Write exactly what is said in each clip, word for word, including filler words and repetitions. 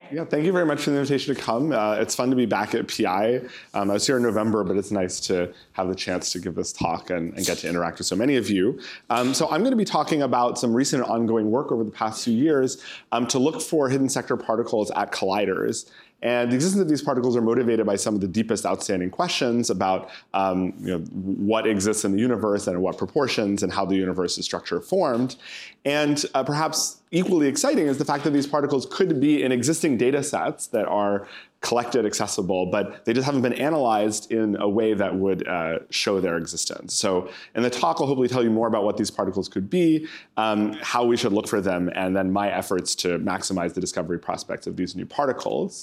Yeah, thank you very much for the invitation to come. Uh, it's fun to be back at P I. Um, I was here in November, but it's nice to have the chance to give this talk and, and get to interact with so many of you. Um, so I'm going to be talking about some recent and ongoing work over the past few years um, to look for hidden sector particles at colliders. And the existence of these particles are motivated by some of the deepest outstanding questions about um, you know, what exists in the universe and in what proportions and how the universe is structure formed. And uh, perhaps equally exciting is the fact that these particles could be in existing data sets that are collected, accessible, but they just haven't been analyzed in a way that would uh, show their existence. So in the talk, I'll hopefully tell you more about what these particles could be, um, how we should look for them, and then my efforts to maximize the discovery prospects of these new particles.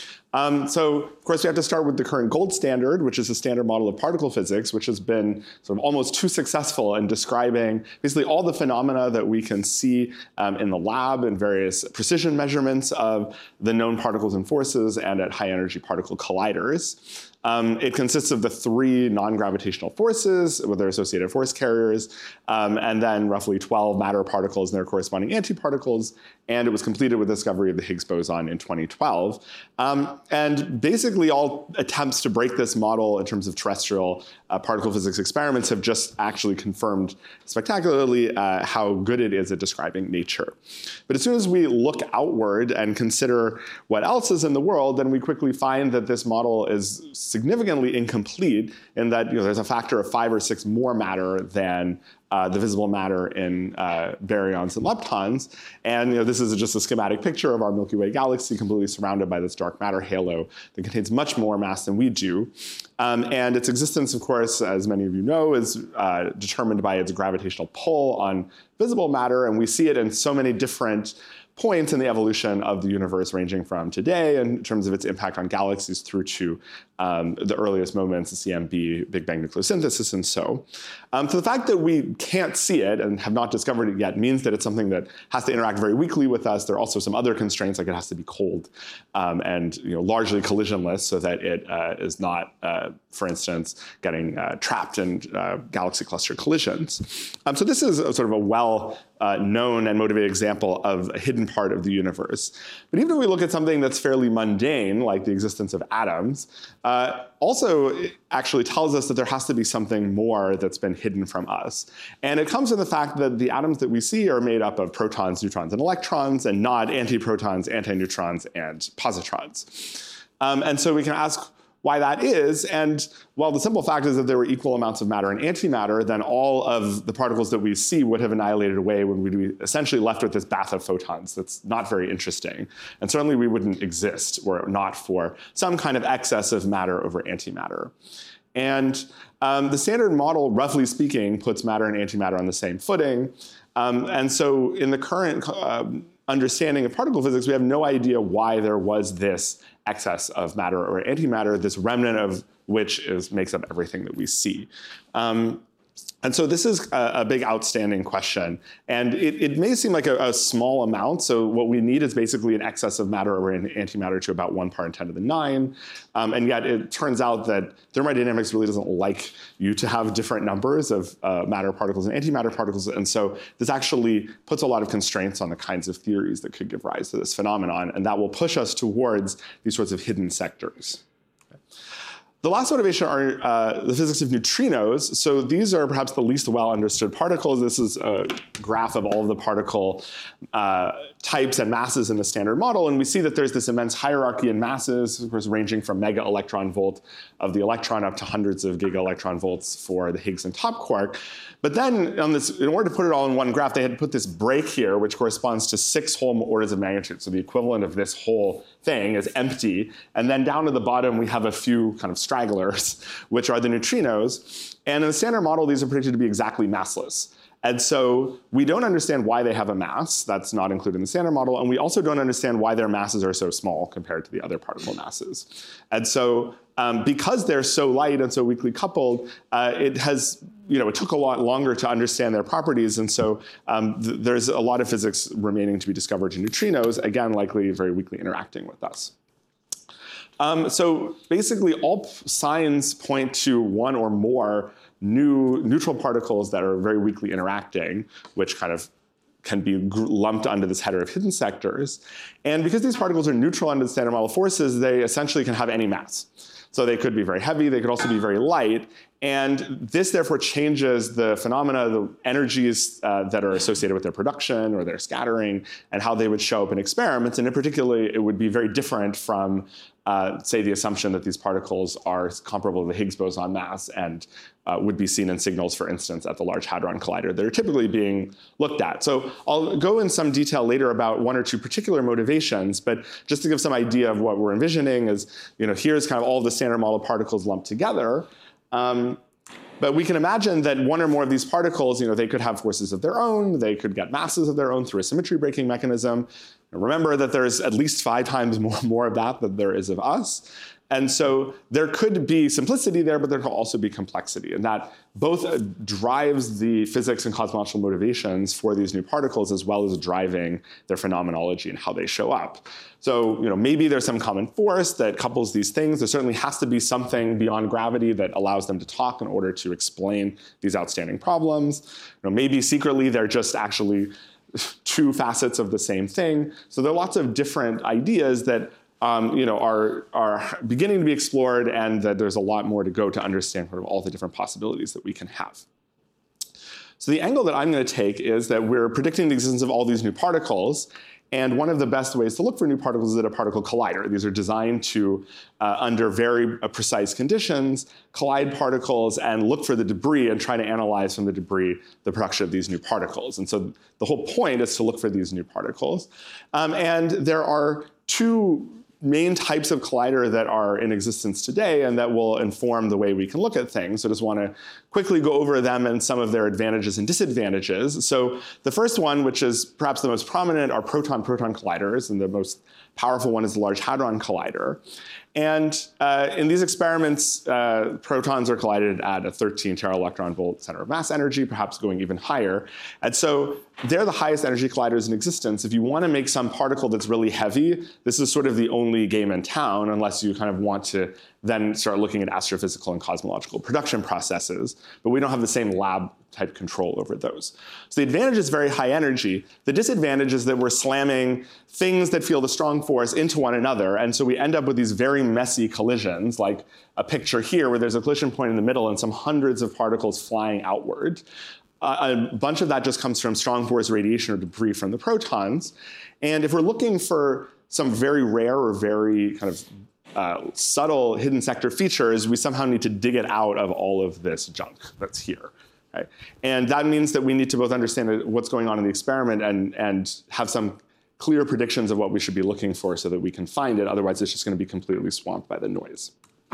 Um, so, of course, we have to start with the current gold standard, which is the standard model of particle physics, which has been sort of almost too successful in describing basically all the phenomena that we can see um, in the lab and various precision measurements of the known particles and forces and at high energy particle colliders. Um, it consists of the three non-gravitational forces with their associated force carriers, um, and then roughly twelve matter particles and their corresponding antiparticles. And it was completed with the discovery of the Higgs boson in twenty twelve. Um, and basically all attempts to break this model in terms of terrestrial uh, particle physics experiments have just actually confirmed spectacularly uh, how good it is at describing nature. But as soon as we look outward and consider what else is in the world, then we quickly find that this model is significantly incomplete in that you know, there's a factor of five or six more matter than Uh, the visible matter in uh, baryons and leptons. And you know, this is just a schematic picture of our Milky Way galaxy completely surrounded by this dark matter halo that contains much more mass than we do. Um, and its existence, of course, as many of you know, is uh, determined by its gravitational pull on visible matter. And we see it in so many different points in the evolution of the universe, ranging from today in terms of its impact on galaxies through to um, the earliest moments, the C M B, Big Bang nucleosynthesis, and so. Um, so the fact that we can't see it and have not discovered it yet means that it's something that has to interact very weakly with us. There are also some other constraints, like it has to be cold um, and you know, largely collisionless so that it uh, is not, uh, for instance, getting uh, trapped in uh, galaxy cluster collisions. Um, so this is a, sort of a well uh, known and motivated example of a hidden part of the universe. But even if we look at something that's fairly mundane, like the existence of atoms, uh, also it actually tells us that there has to be something more that's been hidden from us. And it comes in the fact that the atoms that we see are made up of protons, neutrons, and electrons, and not antiprotons, antineutrons, and positrons. Um, and so we can ask why that is, and well, the simple fact is that there were equal amounts of matter and antimatter, then all of the particles that we see would have annihilated away when we'd be essentially left with this bath of photons that's not very interesting. And certainly we wouldn't exist were it not for some kind of excess of matter over antimatter. And um, the standard model, roughly speaking, puts matter and antimatter on the same footing. Um, and so in the current uh, understanding of particle physics, we have no idea why there was this excess of matter or antimatter, this remnant of which is, makes up everything that we see. Um, And so this is a, a big outstanding question. And it, it may seem like a, a small amount. So what we need is basically an excess of matter over an antimatter to about one part in ten to the nine. Um, and yet it turns out that thermodynamics really doesn't like you to have different numbers of uh, matter particles and antimatter particles. And so this actually puts a lot of constraints on the kinds of theories that could give rise to this phenomenon. And that will push us towards these sorts of hidden sectors. The last motivation are uh, the physics of neutrinos. So these are perhaps the least well understood particles. This is a graph of all of the particle uh, types and masses in the standard model. And we see that there's this immense hierarchy in masses, of course, ranging from mega electron volt of the electron up to hundreds of giga electron volts for the Higgs and top quark. But then on this, in order to put it all in one graph, they had to put this break here, which corresponds to six whole orders of magnitude. So the equivalent of this whole thing is empty. And then down to the bottom, we have a few kind of stragglers, which are the neutrinos. And in the standard model, these are predicted to be exactly massless. And so we don't understand why they have a mass. That's not included in the standard model. And we also don't understand why their masses are so small compared to the other particle masses. And so um, because they're so light and so weakly coupled, uh, it has, you know, it took a lot longer to understand their properties. And so um, th there's a lot of physics remaining to be discovered in neutrinos, again, likely very weakly interacting with us. Um, so basically all signs point to one or more new neutral particles that are very weakly interacting, which kind of can be lumped under this header of hidden sectors. And because these particles are neutral under the standard model forces, they essentially can have any mass. So they could be very heavy, they could also be very light, and this therefore changes the phenomena, the energies uh, that are associated with their production or their scattering, and how they would show up in experiments. And in particular, it would be very different from, uh, say, the assumption that these particles are comparable to the Higgs boson mass and uh, would be seen in signals, for instance, at the Large Hadron Collider that are typically being looked at. So I'll go in some detail later about one or two particular motivations, but just to give some idea of what we're envisioning is, you know, here's kind of all the standard model particles lumped together. Um, but we can imagine that one or more of these particles, you know, they could have forces of their own, they could get masses of their own through a symmetry breaking mechanism. And remember that there's at least five times more, more of that than there is of us. And so there could be simplicity there, but there could also be complexity. And that both uh, drives the physics and cosmological motivations for these new particles, as well as driving their phenomenology and how they show up. So, you know, maybe there's some common force that couples these things. There certainly has to be something beyond gravity that allows them to talk in order to explain these outstanding problems. You know, maybe secretly they're just actually two facets of the same thing. So there are lots of different ideas that Um, you know, are, are beginning to be explored, and that there's a lot more to go to understand sort of all the different possibilities that we can have. So the angle that I'm going to take is that we're predicting the existence of all these new particles, and one of the best ways to look for new particles is at a particle collider. These are designed to, uh, under very uh, precise conditions, collide particles and look for the debris and try to analyze from the debris the production of these new particles. And so the whole point is to look for these new particles. Um, and there are two main types of collider that are in existence today and that will inform the way we can look at things. So I just want to quickly go over them and some of their advantages and disadvantages. So the first one, which is perhaps the most prominent, are proton-proton colliders, and the most powerful one is the Large Hadron Collider. And uh, in these experiments, uh, protons are collided at a thirteen tera electron volt center of mass energy, perhaps going even higher. And so they're the highest energy colliders in existence. If you want to make some particle that's really heavy, this is sort of the only game in town, unless you kind of want to then start looking at astrophysical and cosmological production processes. But we don't have the same lab type control over those. So the advantage is very high energy. The disadvantage is that we're slamming things that feel the strong force into one another. And so we end up with these very messy collisions, like a picture here where there's a collision point in the middle and some hundreds of particles flying outward. Uh, a bunch of that just comes from strong force radiation or debris from the protons. And if we're looking for some very rare or very kind of uh, subtle hidden sector features, we somehow need to dig it out of all of this junk that's here. Right? And that means that we need to both understand what's going on in the experiment and, and have some clear predictions of what we should be looking for so that we can find it. Otherwise, it's just going to be completely swamped by the noise.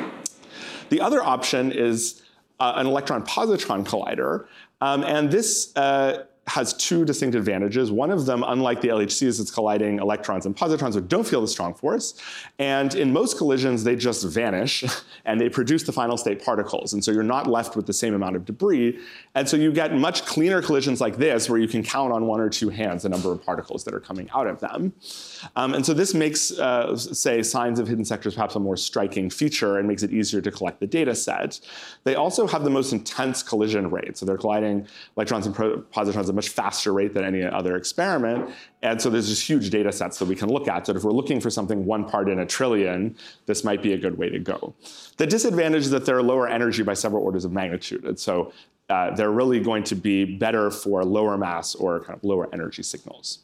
The other option is uh, an electron-positron collider. Um, and this uh, has two distinct advantages. One of them, unlike the L H C, is it's colliding electrons and positrons that don't feel the strong force. And in most collisions, they just vanish and they produce the final state particles. And so you're not left with the same amount of debris. And so you get much cleaner collisions like this, where you can count on one or two hands the number of particles that are coming out of them. Um, and so this makes, uh, say, signs of hidden sectors perhaps a more striking feature and makes it easier to collect the data set. They also have the most intense collision rate. So they're colliding electrons and positrons at a much faster rate than any other experiment. And so there's just huge data sets that we can look at. So if we're looking for something one part in a trillion, this might be a good way to go. The disadvantage is that they're lower energy by several orders of magnitude. And so uh, they're really going to be better for lower mass or kind of lower energy signals.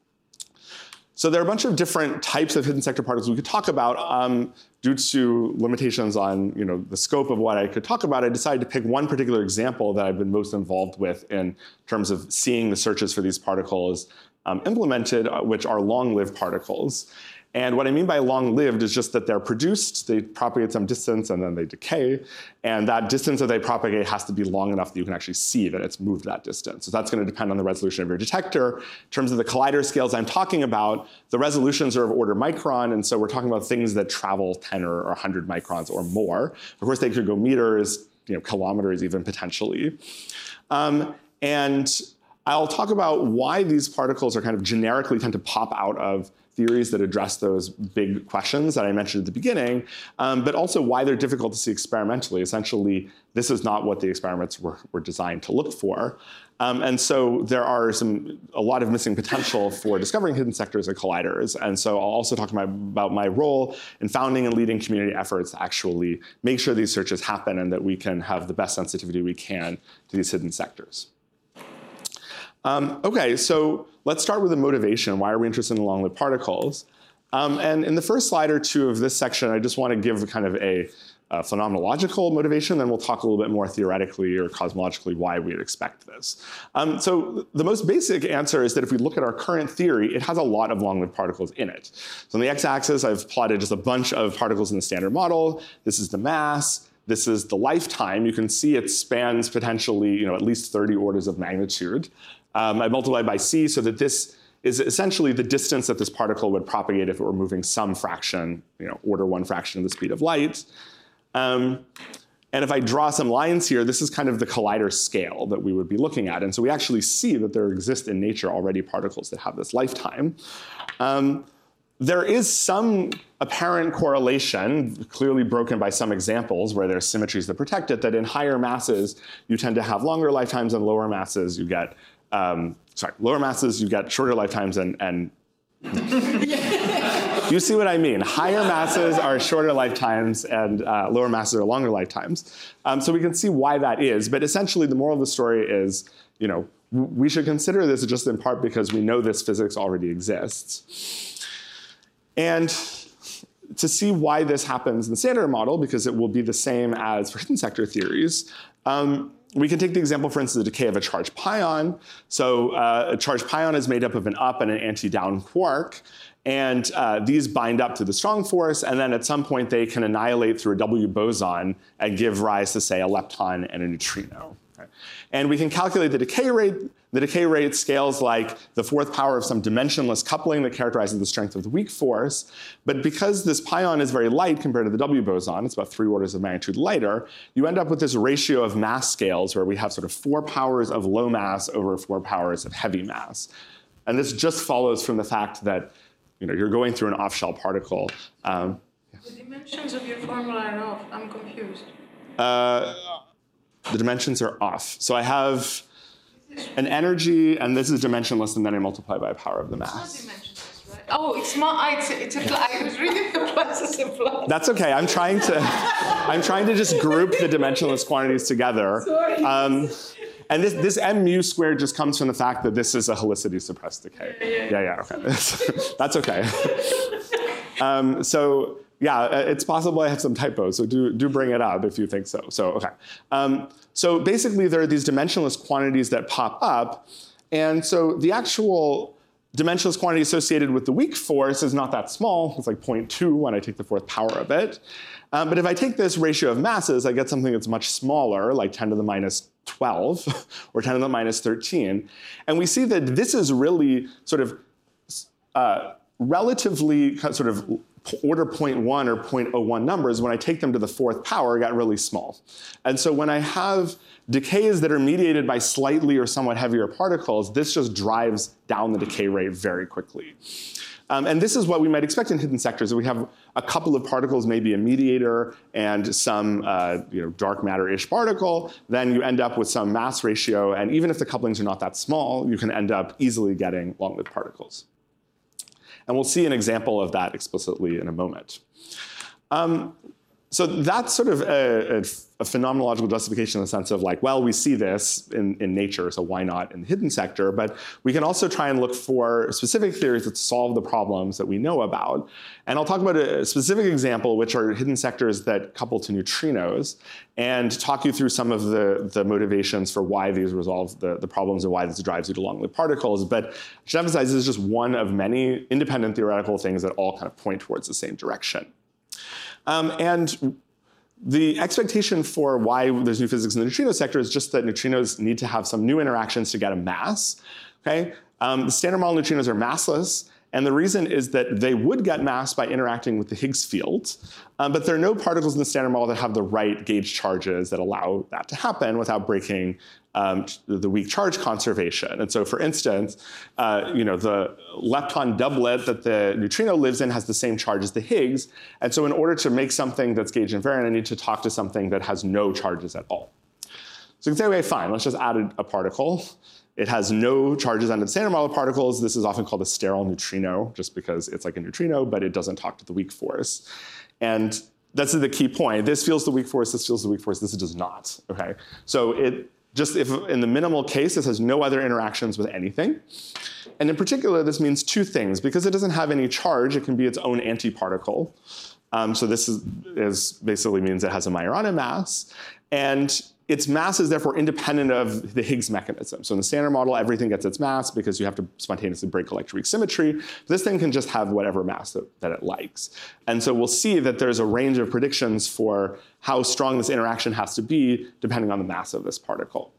So there are a bunch of different types of hidden sector particles we could talk about. Um, due to limitations on you know, the scope of what I could talk about, I decided to pick one particular example that I've been most involved with in terms of seeing the searches for these particles um, implemented, which are long-lived particles. And what I mean by long-lived is just that they're produced, they propagate some distance, and then they decay. And that distance that they propagate has to be long enough that you can actually see that it's moved that distance. So that's going to depend on the resolution of your detector. In terms of the collider scales I'm talking about, the resolutions are of order micron, and so we're talking about things that travel ten or one hundred microns or more. Of course, they could go meters, you know, kilometers even potentially. Um, and I'll talk about why these particles are kind of generically tend to pop out of theories that address those big questions that I mentioned at the beginning, um, but also why they're difficult to see experimentally. Essentially, this is not what the experiments were, were designed to look for. Um, and so there are some a lot of missing potential for discovering hidden sectors and colliders. And so I'll also talk my, about my role in founding and leading community efforts to actually make sure these searches happen and that we can have the best sensitivity we can to these hidden sectors. Um, OK, so let's start with the motivation. Why are we interested in long-lived particles? Um, and in the first slide or two of this section, I just want to give kind of a Uh, phenomenological motivation, then we'll talk a little bit more theoretically or cosmologically why we'd expect this. Um, so the most basic answer is that if we look at our current theory, it has a lot of long-lived particles in it. So on the x-axis, I've plotted just a bunch of particles in the standard model. This is the mass. This is the lifetime. You can see it spans potentially, you know, at least thirty orders of magnitude. Um, I multiplied by c so that this is essentially the distance that this particle would propagate if it were moving some fraction, you know, order one fraction of the speed of light. Um, and if I draw some lines here, this is kind of the collider scale that we would be looking at. And so we actually see that there exist in nature already particles that have this lifetime. Um, there is some apparent correlation, clearly broken by some examples where there's symmetries that protect it, that in higher masses, you tend to have longer lifetimes, and lower masses, you get, um, sorry, lower masses, you get shorter lifetimes, and, and you see what I mean. Higher masses are shorter lifetimes, and uh, lower masses are longer lifetimes. Um, so we can see why that is. But essentially, the moral of the story is, you know, we should consider this just in part because we know this physics already exists. And to see why this happens in the standard model, because it will be the same as for hidden sector theories, um, we can take the example, for instance, the decay of a charged pion. So uh, a charged pion is made up of an up and an anti-down quark. And uh, these bind up to the strong force, and then at some point they can annihilate through a W boson and give rise to, say, a lepton and a neutrino. Okay? And we can calculate the decay rate. The decay rate scales like the fourth power of some dimensionless coupling that characterizes the strength of the weak force. But because this pion is very light compared to the W boson, it's about three orders of magnitude lighter, you end up with this ratio of mass scales where we have sort of four powers of low mass over four powers of heavy mass. And this just follows from the fact that you know, you're going through an off-shell particle. Um, the dimensions of your formula are off. I'm confused. Uh, the dimensions are off. So I have an energy, and this is dimensionless, and then I multiply by power of the mass. It's not dimensionless, right? Oh, it's not. It's a, it's a I was reading the pluses and pluses. That's okay. I'm trying to. I'm trying to just group the dimensionless quantities together. Sorry. Um, And this, this m mu squared just comes from the fact that this is a helicity suppressed decay. Yeah, yeah, yeah, yeah okay. That's okay. um, so yeah, it's possible I have some typos, so do, do bring it up if you think so. So, okay. Um, so basically, there are these dimensionless quantities that pop up. And so the actual dimensionless quantity associated with the weak force is not that small. It's like zero point two when I take the fourth power of it. Um, but if I take this ratio of masses, I get something that's much smaller, like ten to the minus twelve or ten to the minus thirteen. And we see that this is really sort of uh, relatively sort of order zero point one or zero point zero one numbers. When I take them to the fourth power, get really small. And so when I have decays that are mediated by slightly or somewhat heavier particles, this just drives down the decay rate very quickly. Um, and this is what we might expect in hidden sectors. If we have a couple of particles, maybe a mediator and some uh, you know, dark matter-ish particle, then you end up with some mass ratio. And even if the couplings are not that small, you can end up easily getting long-lived particles. And we'll see an example of that explicitly in a moment. Um, so that's sort of a, a, a phenomenological justification in the sense of like, well, we see this in, in nature, so why not in the hidden sector? But we can also try and look for specific theories that solve the problems that we know about. And I'll talk about a specific example, which are hidden sectors that couple to neutrinos, and talk you through some of the, the motivations for why these resolve the, the problems and why this drives you to long-lived particles. But I should emphasize this is just one of many independent theoretical things that all kind of point towards the same direction. Um, and the expectation for why there's new physics in the neutrino sector is just that neutrinos need to have some new interactions to get a mass. Okay? Um, the standard model neutrinos are massless, And the reason is that they would get mass by interacting with the Higgs field, um, but there are no particles in the Standard Model that have the right gauge charges that allow that to happen without breaking um, the weak charge conservation. And so, for instance, uh, you know, the lepton doublet that the neutrino lives in has the same charge as the Higgs. And so in order to make something that's gauge invariant, I need to talk to something that has no charges at all. So you can say, okay, fine, let's just add a, a particle. It has no charges under the Standard Model of particles. This is often called a sterile neutrino, just because it's like a neutrino, but it doesn't talk to the weak force. And that's the key point. This feels the weak force, this feels the weak force, this does not, okay? So it just, if in the minimal case, this has no other interactions with anything. And in particular, this means two things. Because it doesn't have any charge, it can be its own antiparticle. Um, so this is, is basically means it has a Majorana mass. And its mass is therefore independent of the Higgs mechanism. So in the Standard Model, everything gets its mass because you have to spontaneously break electroweak symmetry. This thing can just have whatever mass that, that it likes. And so we'll see that there's a range of predictions for how strong this interaction has to be depending on the mass of this particle.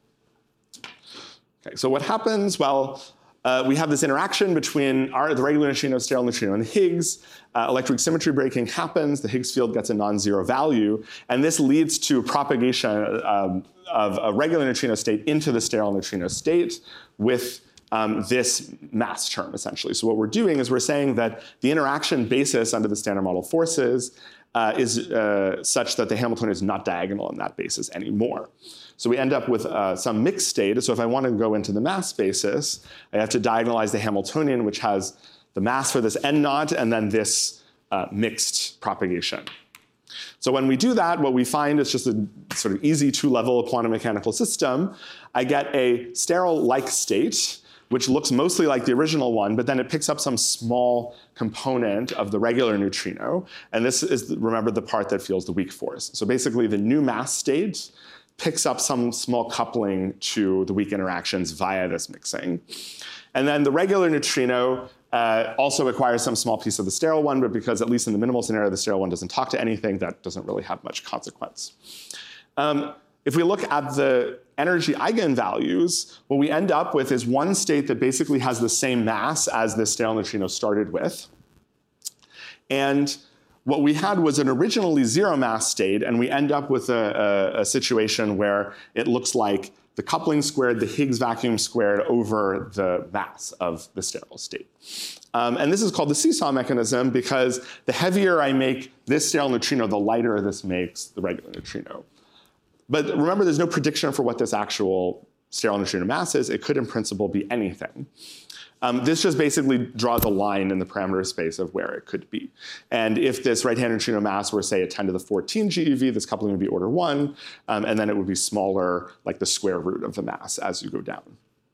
Okay, so what happens? Well, Uh, we have this interaction between our, the regular neutrino, sterile neutrino, and the Higgs. Uh, electroweak symmetry breaking happens. The Higgs field gets a non-zero value. And this leads to propagation um, of a regular neutrino state into the sterile neutrino state with um, this mass term, essentially. So what we're doing is we're saying that the interaction basis under the Standard Model forces uh, is uh, such that the Hamiltonian is not diagonal on that basis anymore. So we end up with uh, some mixed state. So if I want to go into the mass basis, I have to diagonalize the Hamiltonian, which has the mass for this n naught and then this uh, mixed propagation. So when we do that, what we find is just a sort of easy two-level quantum mechanical system. I get a sterile-like state, which looks mostly like the original one, but then it picks up some small component of the regular neutrino. And this is, remember, the part that feels the weak force. So basically, the new mass state picks up some small coupling to the weak interactions via this mixing. And then the regular neutrino uh, also acquires some small piece of the sterile one, but because at least in the minimal scenario, the sterile one doesn't talk to anything, that doesn't really have much consequence. Um, if we look at the energy eigenvalues, what we end up with is one state that basically has the same mass as the sterile neutrino started with. And what we had was an originally zero mass state, and we end up with a, a, a situation where it looks like the coupling squared, the Higgs vacuum squared over the mass of the sterile state. Um, and this is called the seesaw mechanism because the heavier I make this sterile neutrino, the lighter this makes the regular neutrino. But remember, there's no prediction for what this actual sterile neutrino mass is. It could, in principle, be anything. Um, this just basically draws a line in the parameter space of where it could be. And if this right-hand neutrino mass were, say, a ten to the fourteen GeV, this coupling would be order one, um, and then it would be smaller, like the square root of the mass as you go down.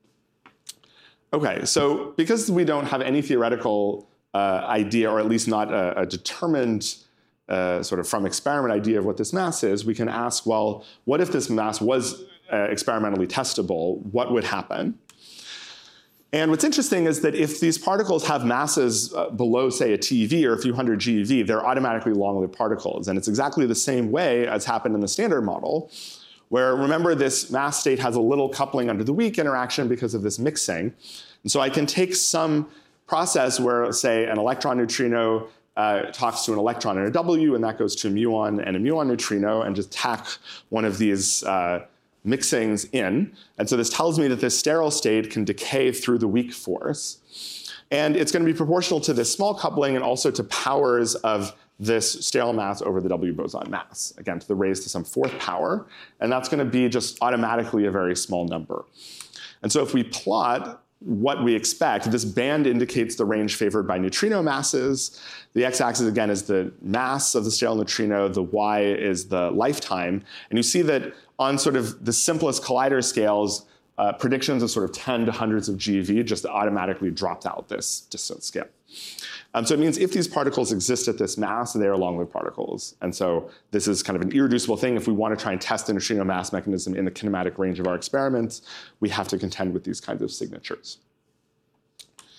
Okay, so because we don't have any theoretical uh, idea, or at least not a, a determined uh, sort of from experiment idea of what this mass is, we can ask, well, what if this mass was uh, experimentally testable? What would happen? And what's interesting is that if these particles have masses uh, below, say, a TeV or a few hundred GeV, they're automatically long-lived particles. And it's exactly the same way as happened in the Standard Model, where, remember, this mass state has a little coupling under the weak interaction because of this mixing. And so I can take some process where, say, an electron neutrino uh, talks to an electron in a W, and that goes to a muon and a muon neutrino, and just tack one of these uh, mixings in. And so this tells me that this sterile state can decay through the weak force. And it's going to be proportional to this small coupling and also to powers of this sterile mass over the W boson mass, again, to the raised to some fourth power. And that's going to be just automatically a very small number. And so if we plot what we expect, this band indicates the range favored by neutrino masses. The x-axis, again, is the mass of the sterile neutrino. The y is the lifetime. And you see that on sort of the simplest collider scales, uh, predictions of sort of ten to hundreds of GeV just automatically dropped out this distance scale. Um, so it means if these particles exist at this mass, they are long-lived particles. And so this is kind of an irreducible thing. If we want to try and test the neutrino mass mechanism in the kinematic range of our experiments, we have to contend with these kinds of signatures.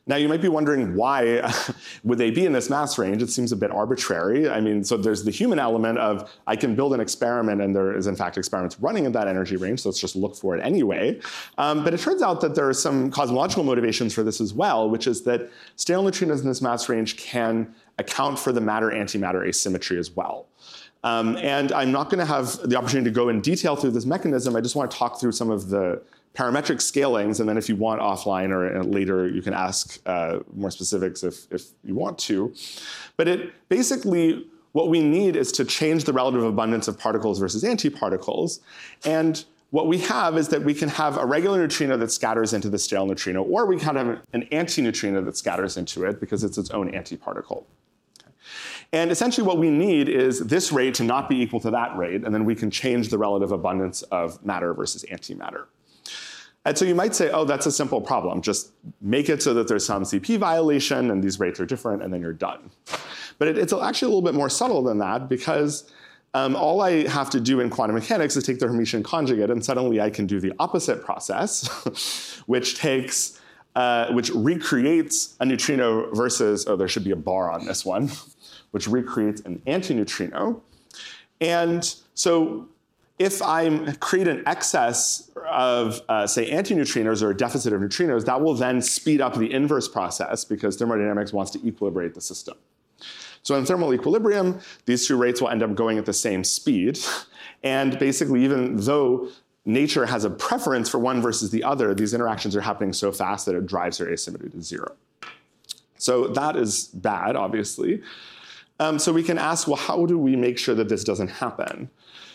Now, you might be wondering why would they be in this mass range? It seems a bit arbitrary. I mean, so there's the human element of I can build an experiment and there is, in fact, experiments running in that energy range, so let's just look for it anyway. Um, but it turns out that there are some cosmological motivations for this as well, which is that stable neutrinos in this mass range can account for the matter-antimatter asymmetry as well. Um, and I'm not going to have the opportunity to go in detail through this mechanism. I just want to talk through some of the parametric scalings, and then if you want offline or later, you can ask uh, more specifics if, if you want to. But it basically, what we need is to change the relative abundance of particles versus antiparticles. And what we have is that we can have a regular neutrino that scatters into the stale neutrino, or we can have an antineutrino that scatters into it because it's its own antiparticle. And essentially what we need is this rate to not be equal to that rate, and then we can change the relative abundance of matter versus antimatter. And so you might say, oh, that's a simple problem. Just make it so that there's some C P violation and these rates are different, and then you're done. But it, it's actually a little bit more subtle than that, because um, all I have to do in quantum mechanics is take the Hermitian conjugate, and suddenly I can do the opposite process, which takes, uh, which recreates a neutrino versus, oh, there should be a bar on this one, which recreates an antineutrino. And so if I create an excess of, uh, say, antineutrinos or a deficit of neutrinos, that will then speed up the inverse process because thermodynamics wants to equilibrate the system. So in thermal equilibrium, these two rates will end up going at the same speed. And basically, even though nature has a preference for one versus the other, these interactions are happening so fast that it drives their asymmetry to zero. So that is bad, obviously. Um, so we can ask, well, how do we make sure that this doesn't happen?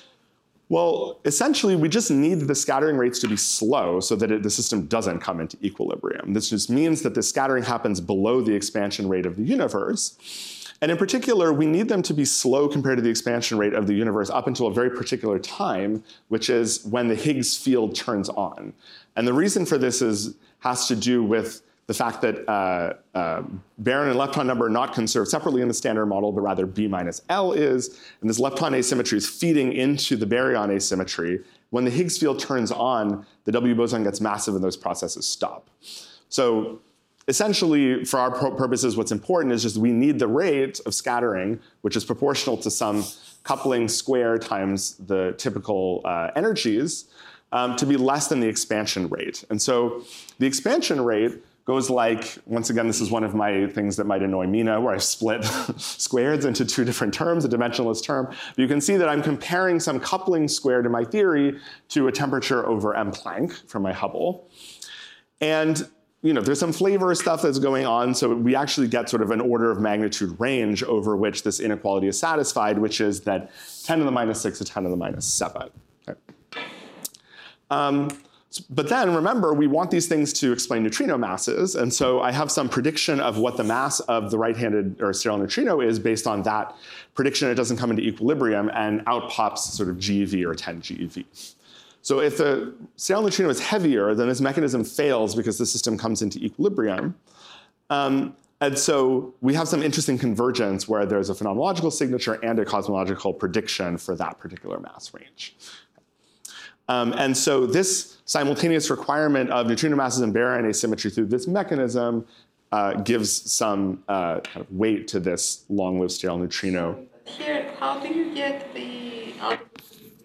Well, essentially, we just need the scattering rates to be slow so that it, the system doesn't come into equilibrium. This just means that the scattering happens below the expansion rate of the universe. And in particular, we need them to be slow compared to the expansion rate of the universe up until a very particular time, which is when the Higgs field turns on. And the reason for this is, has to do with the fact that uh, uh, baryon and lepton number are not conserved separately in the standard model, but rather B minus L is. And this lepton asymmetry is feeding into the baryon asymmetry. When the Higgs field turns on, the W boson gets massive and those processes stop. So essentially, for our purposes, what's important is just we need the rate of scattering, which is proportional to some coupling square times the typical uh, energies, um, to be less than the expansion rate. And so the expansion rate goes like, once again, this is one of my things that might annoy Mina, where I split squareds into two different terms, a dimensionless term. But you can see that I'm comparing some coupling square to my theory to a temperature over M Planck from my Hubble. And you know, there's some flavor stuff that's going on, so we actually get sort of an order of magnitude range over which this inequality is satisfied, which is that ten to the minus six to ten to the minus seven. Okay. Um, But then remember, we want these things to explain neutrino masses. And so I have some prediction of what the mass of the right-handed or sterile neutrino is based on that prediction. It doesn't come into equilibrium, and out pops sort of G E V or ten G E V. So if the sterile neutrino is heavier, then this mechanism fails because the system comes into equilibrium. Um, and so we have some interesting convergence where there's a phenomenological signature and a cosmological prediction for that particular mass range. Um, and so this simultaneous requirement of neutrino masses and baryon asymmetry through this mechanism uh, gives some uh, kind of weight to this long-lived sterile neutrino. Here, how do you get the out of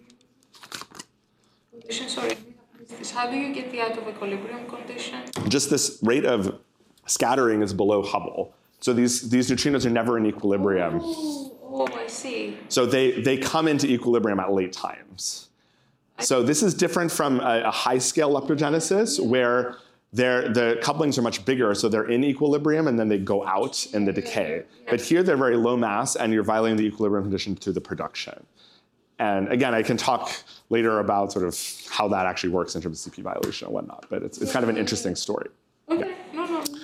condition? Sorry, how do you get the out of equilibrium condition? Just this rate of scattering is below Hubble. So these, these neutrinos are never in equilibrium. Oh, oh, I see. So they, they come into equilibrium at late times. So this is different from a, a high-scale leptogenesis, where the couplings are much bigger, so they're in equilibrium, and then they go out in the decay. But here they're very low mass, and you're violating the equilibrium condition to the production. And again, I can talk later about sort of how that actually works in terms of C P violation and whatnot, but it's, it's kind of an interesting story. Okay, yeah. no, no.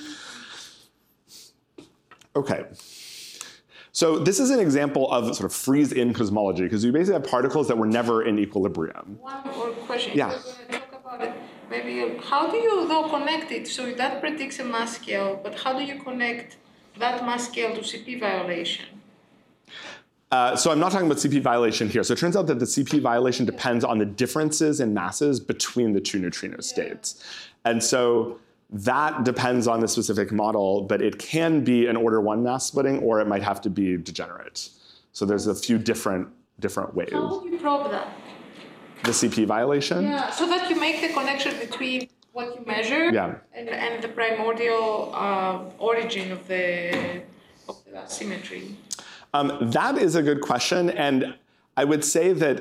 Okay. So this is an example of sort of freeze-in cosmology, because you basically have particles that were never in equilibrium. One more question. Yeah. We're going to talk about it. Maybe how do you though connect it? So that predicts a mass scale, but how do you connect that mass scale to C P violation? Uh, so I'm not talking about C P violation here. So it turns out that the C P violation depends on the differences in masses between the two neutrino states. And so that depends on the specific model, but it can be an order one mass splitting, or it might have to be degenerate. So there's a few different, different ways. How would you probe that? The C P violation? Yeah, so that you make the connection between what you measure yeah. and, and the primordial uh, origin of the, of the asymmetry. Um, that is a good question, and I would say that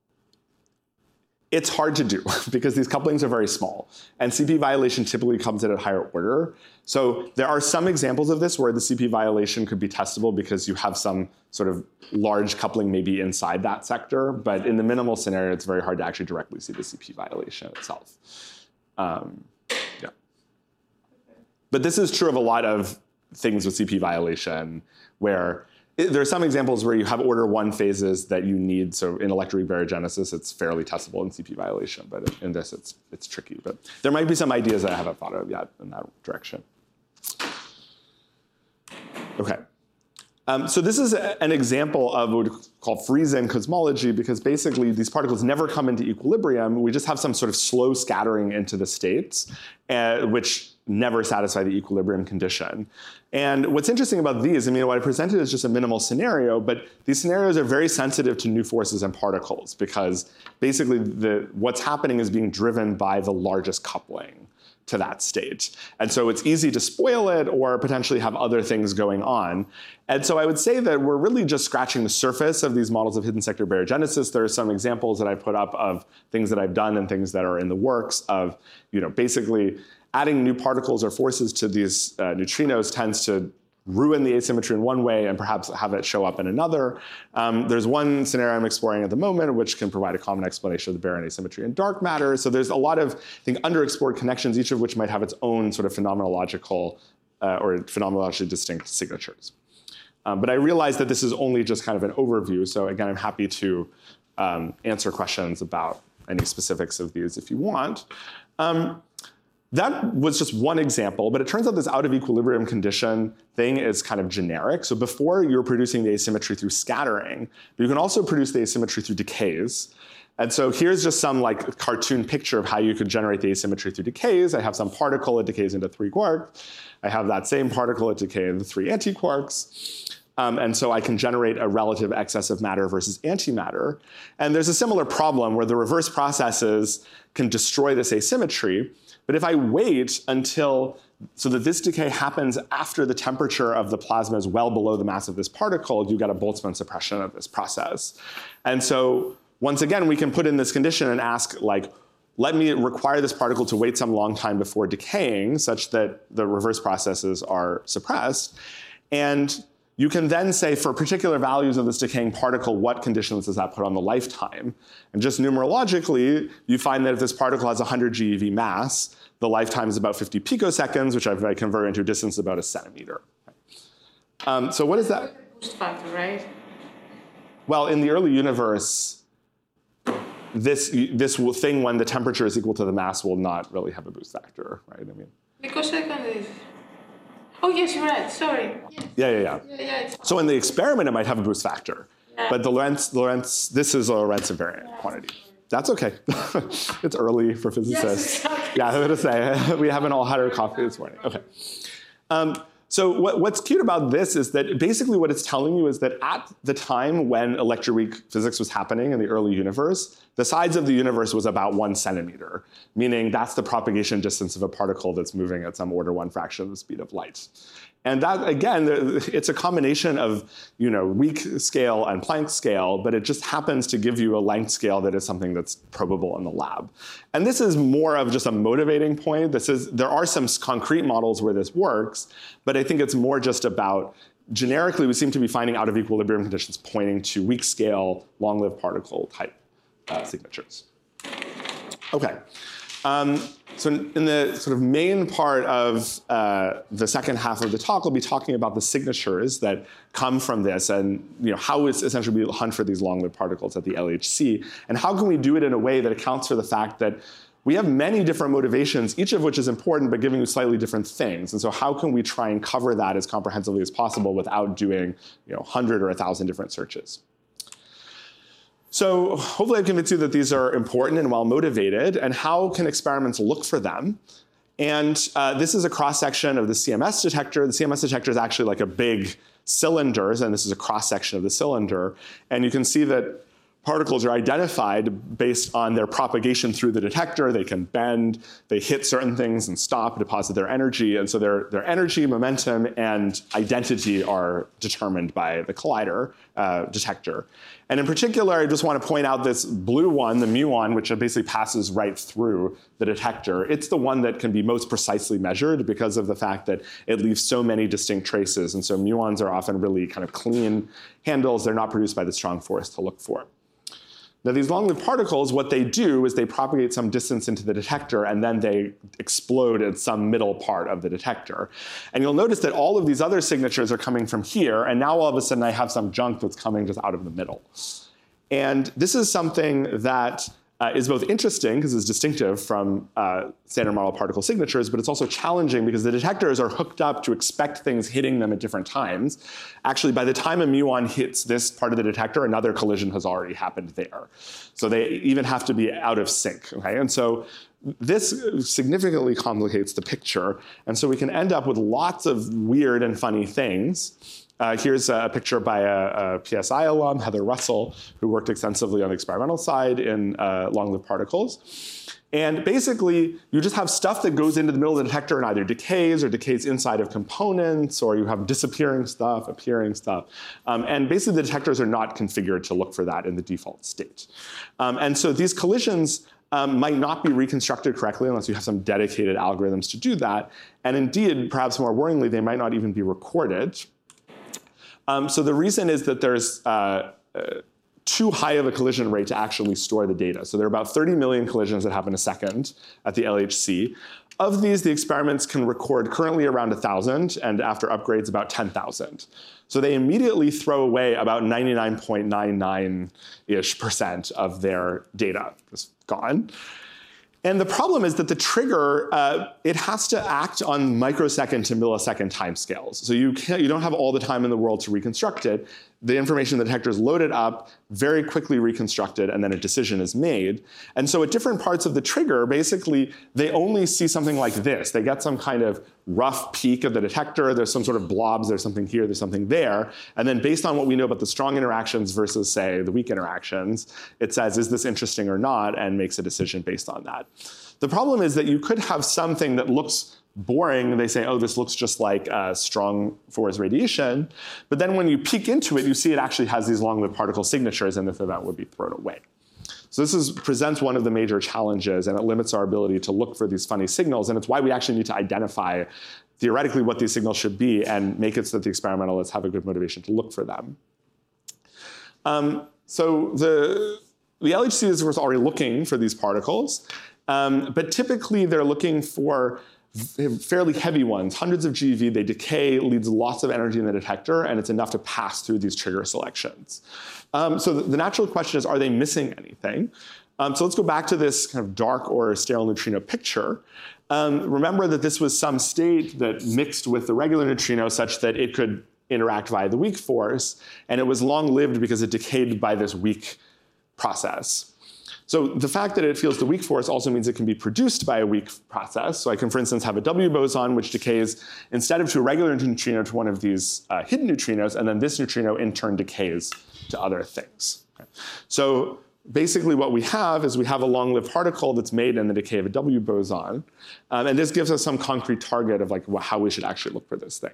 it's hard to do because these couplings are very small, and C P violation typically comes in at higher order. So there are some examples of this where the C P violation could be testable because you have some sort of large coupling maybe inside that sector, but in the minimal scenario, it's very hard to actually directly see the C P violation itself. Um, yeah. But this is true of a lot of things with C P violation where there are some examples where you have order one phases that you need. So in electroweak baryogenesis, it's fairly testable in C P violation, but in this, it's, it's tricky. But there might be some ideas that I haven't thought of yet in that direction. Okay. Um, so this is a, an example of what we call Friesen cosmology, because basically these particles never come into equilibrium. We just have some sort of slow scattering into the states, uh, which never satisfy the equilibrium condition. And what's interesting about these, I mean, what I presented is just a minimal scenario, but these scenarios are very sensitive to new forces and particles, because basically the, what's happening is being driven by the largest coupling to that state. And so it's easy to spoil it or potentially have other things going on. And so I would say that we're really just scratching the surface of these models of hidden sector baryogenesis. There are some examples that I put up of things that I've done and things that are in the works of, you know, basically adding new particles or forces to these uh, neutrinos tends to ruin the asymmetry in one way and perhaps have it show up in another. Um, there's one scenario I'm exploring at the moment which can provide a common explanation of the baryon asymmetry in dark matter. So there's a lot of, I think, underexplored connections, each of which might have its own sort of phenomenological uh, or phenomenologically distinct signatures. Um, but I realize that this is only just kind of an overview. So again, I'm happy to um, answer questions about any specifics of these if you want. Um, That was just one example, but it turns out this out of equilibrium condition thing is kind of generic. So before you're producing the asymmetry through scattering, but you can also produce the asymmetry through decays. And so here's just some like cartoon picture of how you could generate the asymmetry through decays. I have some particle that decays into three quarks. I have that same particle that decays into three antiquarks. Um, and so I can generate a relative excess of matter versus antimatter. And there's a similar problem where the reverse processes can destroy this asymmetry. But if I wait until, so that this decay happens after the temperature of the plasma is well below the mass of this particle, you get a Boltzmann suppression of this process. And so once again, we can put in this condition and ask, like, let me require this particle to wait some long time before decaying such that the reverse processes are suppressed. And you can then say for particular values of this decaying particle, what conditions does that put on the lifetime? And just numerologically, you find that if this particle has one hundred GeV mass, the lifetime is about fifty picoseconds, which I've converted into a distance of about a centimeter. Um, so what is that? Boost factor, right? Well, in the early universe, this, this thing when the temperature is equal to the mass will not really have a boost factor, right? I mean, Picosecond is... Oh, yes, you're right. Sorry. Yes. Yeah, yeah, yeah. Yeah, yeah, it's... So in the experiment, it might have a boost factor. Yeah. But the Lorentz, Lorentz, this is a Lorentz invariant Yeah. quantity. That's okay. It's early for physicists. Yes, exactly. Yeah, I was going to say, we haven't all had our coffee this morning. Okay. Um, so what, what's cute about this is that basically what it's telling you is that at the time when electroweak physics was happening in the early universe, the size of the universe was about one centimeter, meaning that's the propagation distance of a particle that's moving at some order one fraction of the speed of light. And that, again, it's a combination of, you know, weak scale and Planck scale, but it just happens to give you a length scale that is something that's probable in the lab. And this is more of just a motivating point. This is, there are some concrete models where this works, but I think it's more just about, generically, we seem to be finding out of equilibrium conditions pointing to weak scale, long-lived particle type uh, signatures. Okay. Um, so in the sort of main part of uh, the second half of the talk, I'll be talking about the signatures that come from this and, you know, how is essentially we hunt for these long-lived particles at the L H C, and how can we do it in a way that accounts for the fact that we have many different motivations, each of which is important, but giving you slightly different things. And so how can we try and cover that as comprehensively as possible without doing, you know, one hundred or one thousand different searches? So hopefully I've convinced you that these are important and well motivated, and how can experiments look for them? And uh, this is a cross-section of the C M S detector. The C M S detector is actually like a big cylinder, and this is a cross-section of the cylinder. And you can see that particles are identified based on their propagation through the detector. They can bend, they hit certain things and stop, deposit their energy. And so their, their energy, momentum, and identity are determined by the collider uh, detector. And in particular, I just want to point out this blue one, the muon, which basically passes right through the detector. It's the one that can be most precisely measured because of the fact that it leaves so many distinct traces. And so muons are often really kind of clean handles. They're not produced by the strong force to look for. Now, these long-lived particles, what they do is they propagate some distance into the detector, and then they explode at some middle part of the detector. And you'll notice that all of these other signatures are coming from here, and now all of a sudden I have some junk that's coming just out of the middle. And this is something that uh, is both interesting, because it's distinctive from uh, standard model particle signatures, but it's also challenging because the detectors are hooked up to expect things hitting them at different times. Actually, by the time a muon hits this part of the detector, another collision has already happened there. So they even have to be out of sync, okay? And so this significantly complicates the picture. And so we can end up with lots of weird and funny things. Uh, here's a picture by a, a P S I alum, Heather Russell, who worked extensively on the experimental side in uh, long-lived particles. And basically, you just have stuff that goes into the middle of the detector and either decays or decays inside of components, or you have disappearing stuff, appearing stuff. Um, and basically, the detectors are not configured to look for that in the default state. Um, and so these collisions um, might not be reconstructed correctly unless you have some dedicated algorithms to do that. And indeed, perhaps more worryingly, they might not even be recorded. Um, so the reason is that there's uh, uh, too high of a collision rate to actually store the data. So there are about thirty million collisions that happen a second at the L H C. Of these, the experiments can record currently around one thousand, and after upgrades, about ten thousand. So they immediately throw away about ninety-nine point nine nine-ish percent of their data. Just gone. And the problem is that the trigger, uh, it has to act on microsecond to millisecond timescales. So you can't, you don't have all the time in the world to reconstruct it. The information in the detector is loaded up, very quickly reconstructed, and then a decision is made. And so at different parts of the trigger, basically, they only see something like this. They get some kind of rough peak of the detector. There's some sort of blobs. There's something here. There's something there. And then based on what we know about the strong interactions versus, say, the weak interactions, it says, is this interesting or not, and makes a decision based on that. The problem is that you could have something that looks boring. They say, oh, this looks just like uh, strong force radiation. But then when you peek into it, you see it actually has these long-lived particle signatures, and this event would be thrown away. So this is, presents one of the major challenges, and it limits our ability to look for these funny signals. And it's why we actually need to identify theoretically what these signals should be and make it so that the experimentalists have a good motivation to look for them. Um, so the, the L H C is already looking for these particles, um, but typically they're looking for fairly heavy ones, hundreds of G eV. They decay, leads lots of energy in the detector, and it's enough to pass through these trigger selections. Um, so the, the natural question is, are they missing anything? Um, so let's go back to this kind of dark or sterile neutrino picture. Um, remember that this was some state that mixed with the regular neutrino such that it could interact via the weak force, and it was long-lived because it decayed by this weak process. So the fact that it feels the weak force also means it can be produced by a weak process. So I can, for instance, have a W boson which decays instead of to a regular neutrino to one of these uh, hidden neutrinos, and then this neutrino in turn decays to other things. Okay. So basically what we have is we have a long-lived particle that's made in the decay of a W boson. Um, and this gives us some concrete target of like how we should actually look for this thing.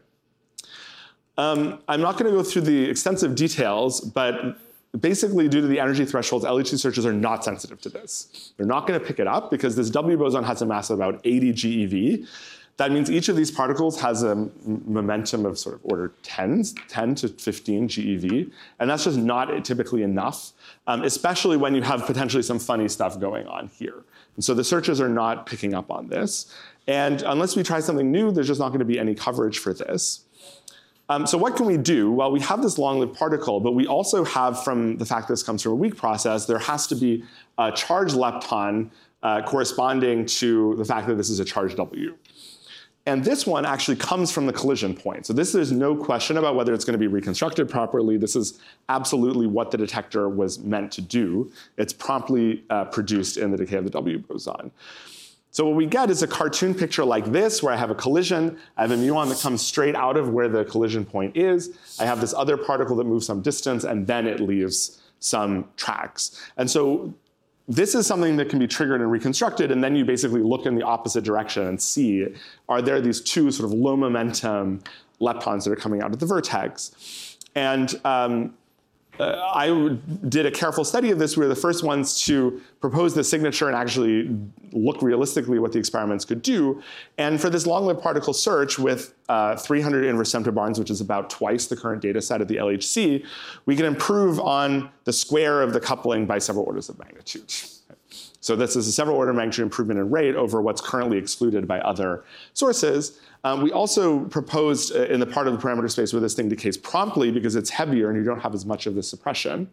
Um, I'm not going to go through the extensive details, but basically, due to the energy thresholds, L H C searches are not sensitive to this. They're not going to pick it up because this W boson has a mass of about eighty G eV. That means each of these particles has a momentum of sort of order tens, ten to fifteen G eV. And that's just not typically enough, um, especially when you have potentially some funny stuff going on here. And so the searches are not picking up on this. And unless we try something new, there's just not going to be any coverage for this. Um, so what can we do? Well, we have this long-lived particle, but we also have, from the fact that this comes from a weak process, there has to be a charged lepton uh, corresponding to the fact that this is a charged W. And this one actually comes from the collision point. So this, there's no question about whether it's going to be reconstructed properly. This is absolutely what the detector was meant to do. It's promptly uh, produced in the decay of the W boson. So what we get is a cartoon picture like this, where I have a collision. I have a muon that comes straight out of where the collision point is. I have this other particle that moves some distance, and then it leaves some tracks. And so this is something that can be triggered and reconstructed, and then you basically look in the opposite direction and see, are there these two sort of low momentum leptons that are coming out of the vertex? And um, uh, I did a careful study of this. We were the first ones to propose the signature and actually look realistically what the experiments could do. And for this long-lived particle search with uh, three hundred inverse femtobarns, which is about twice the current data set of the L H C, we can improve on the square of the coupling by several orders of magnitude. So this is a several order of magnitude improvement in rate over what's currently excluded by other sources. Um, we also proposed uh, in the part of the parameter space where this thing decays promptly because it's heavier and you don't have as much of the suppression.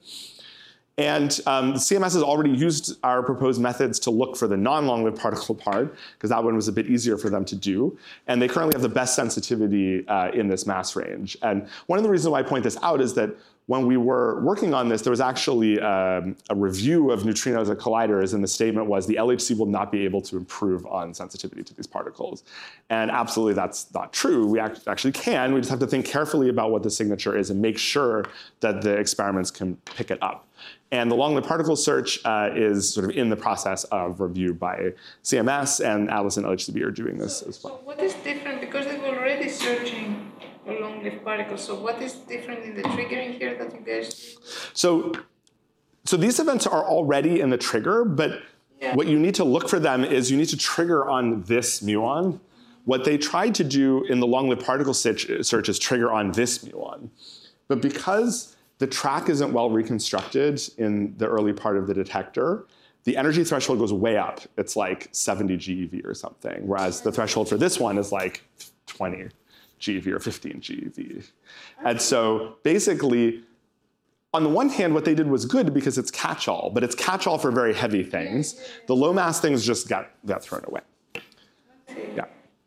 And um, C M S has already used our proposed methods to look for the non-long-lived particle part, because that one was a bit easier for them to do. And they currently have the best sensitivity uh, in this mass range. And one of the reasons why I point this out is that when we were working on this, there was actually um, a review of neutrinos at colliders, and the statement was the L H C will not be able to improve on sensitivity to these particles. And absolutely that's not true. We act actually can. We just have to think carefully about what the signature is and make sure that the experiments can pick it up. And the long-lived particle search uh, is sort of in the process of review by C M S, and Atlas and L H C B are doing this so, as well. So what is different? Because they were already searching for long-lived particles. So what is different in the triggering here that you guys do? So, so these events are already in the trigger, but yeah. What you need to look for them is you need to trigger on this muon. What they tried to do in the long-lived particle search is trigger on this muon. But because the track isn't well reconstructed in the early part of the detector, the energy threshold goes way up. It's like seventy G eV or something, whereas the threshold for this one is like twenty G eV or fifteen G eV. And so basically, on the one hand, what they did was good because it's catch-all, but it's catch-all for very heavy things. The low mass things just got, got thrown away. Yeah.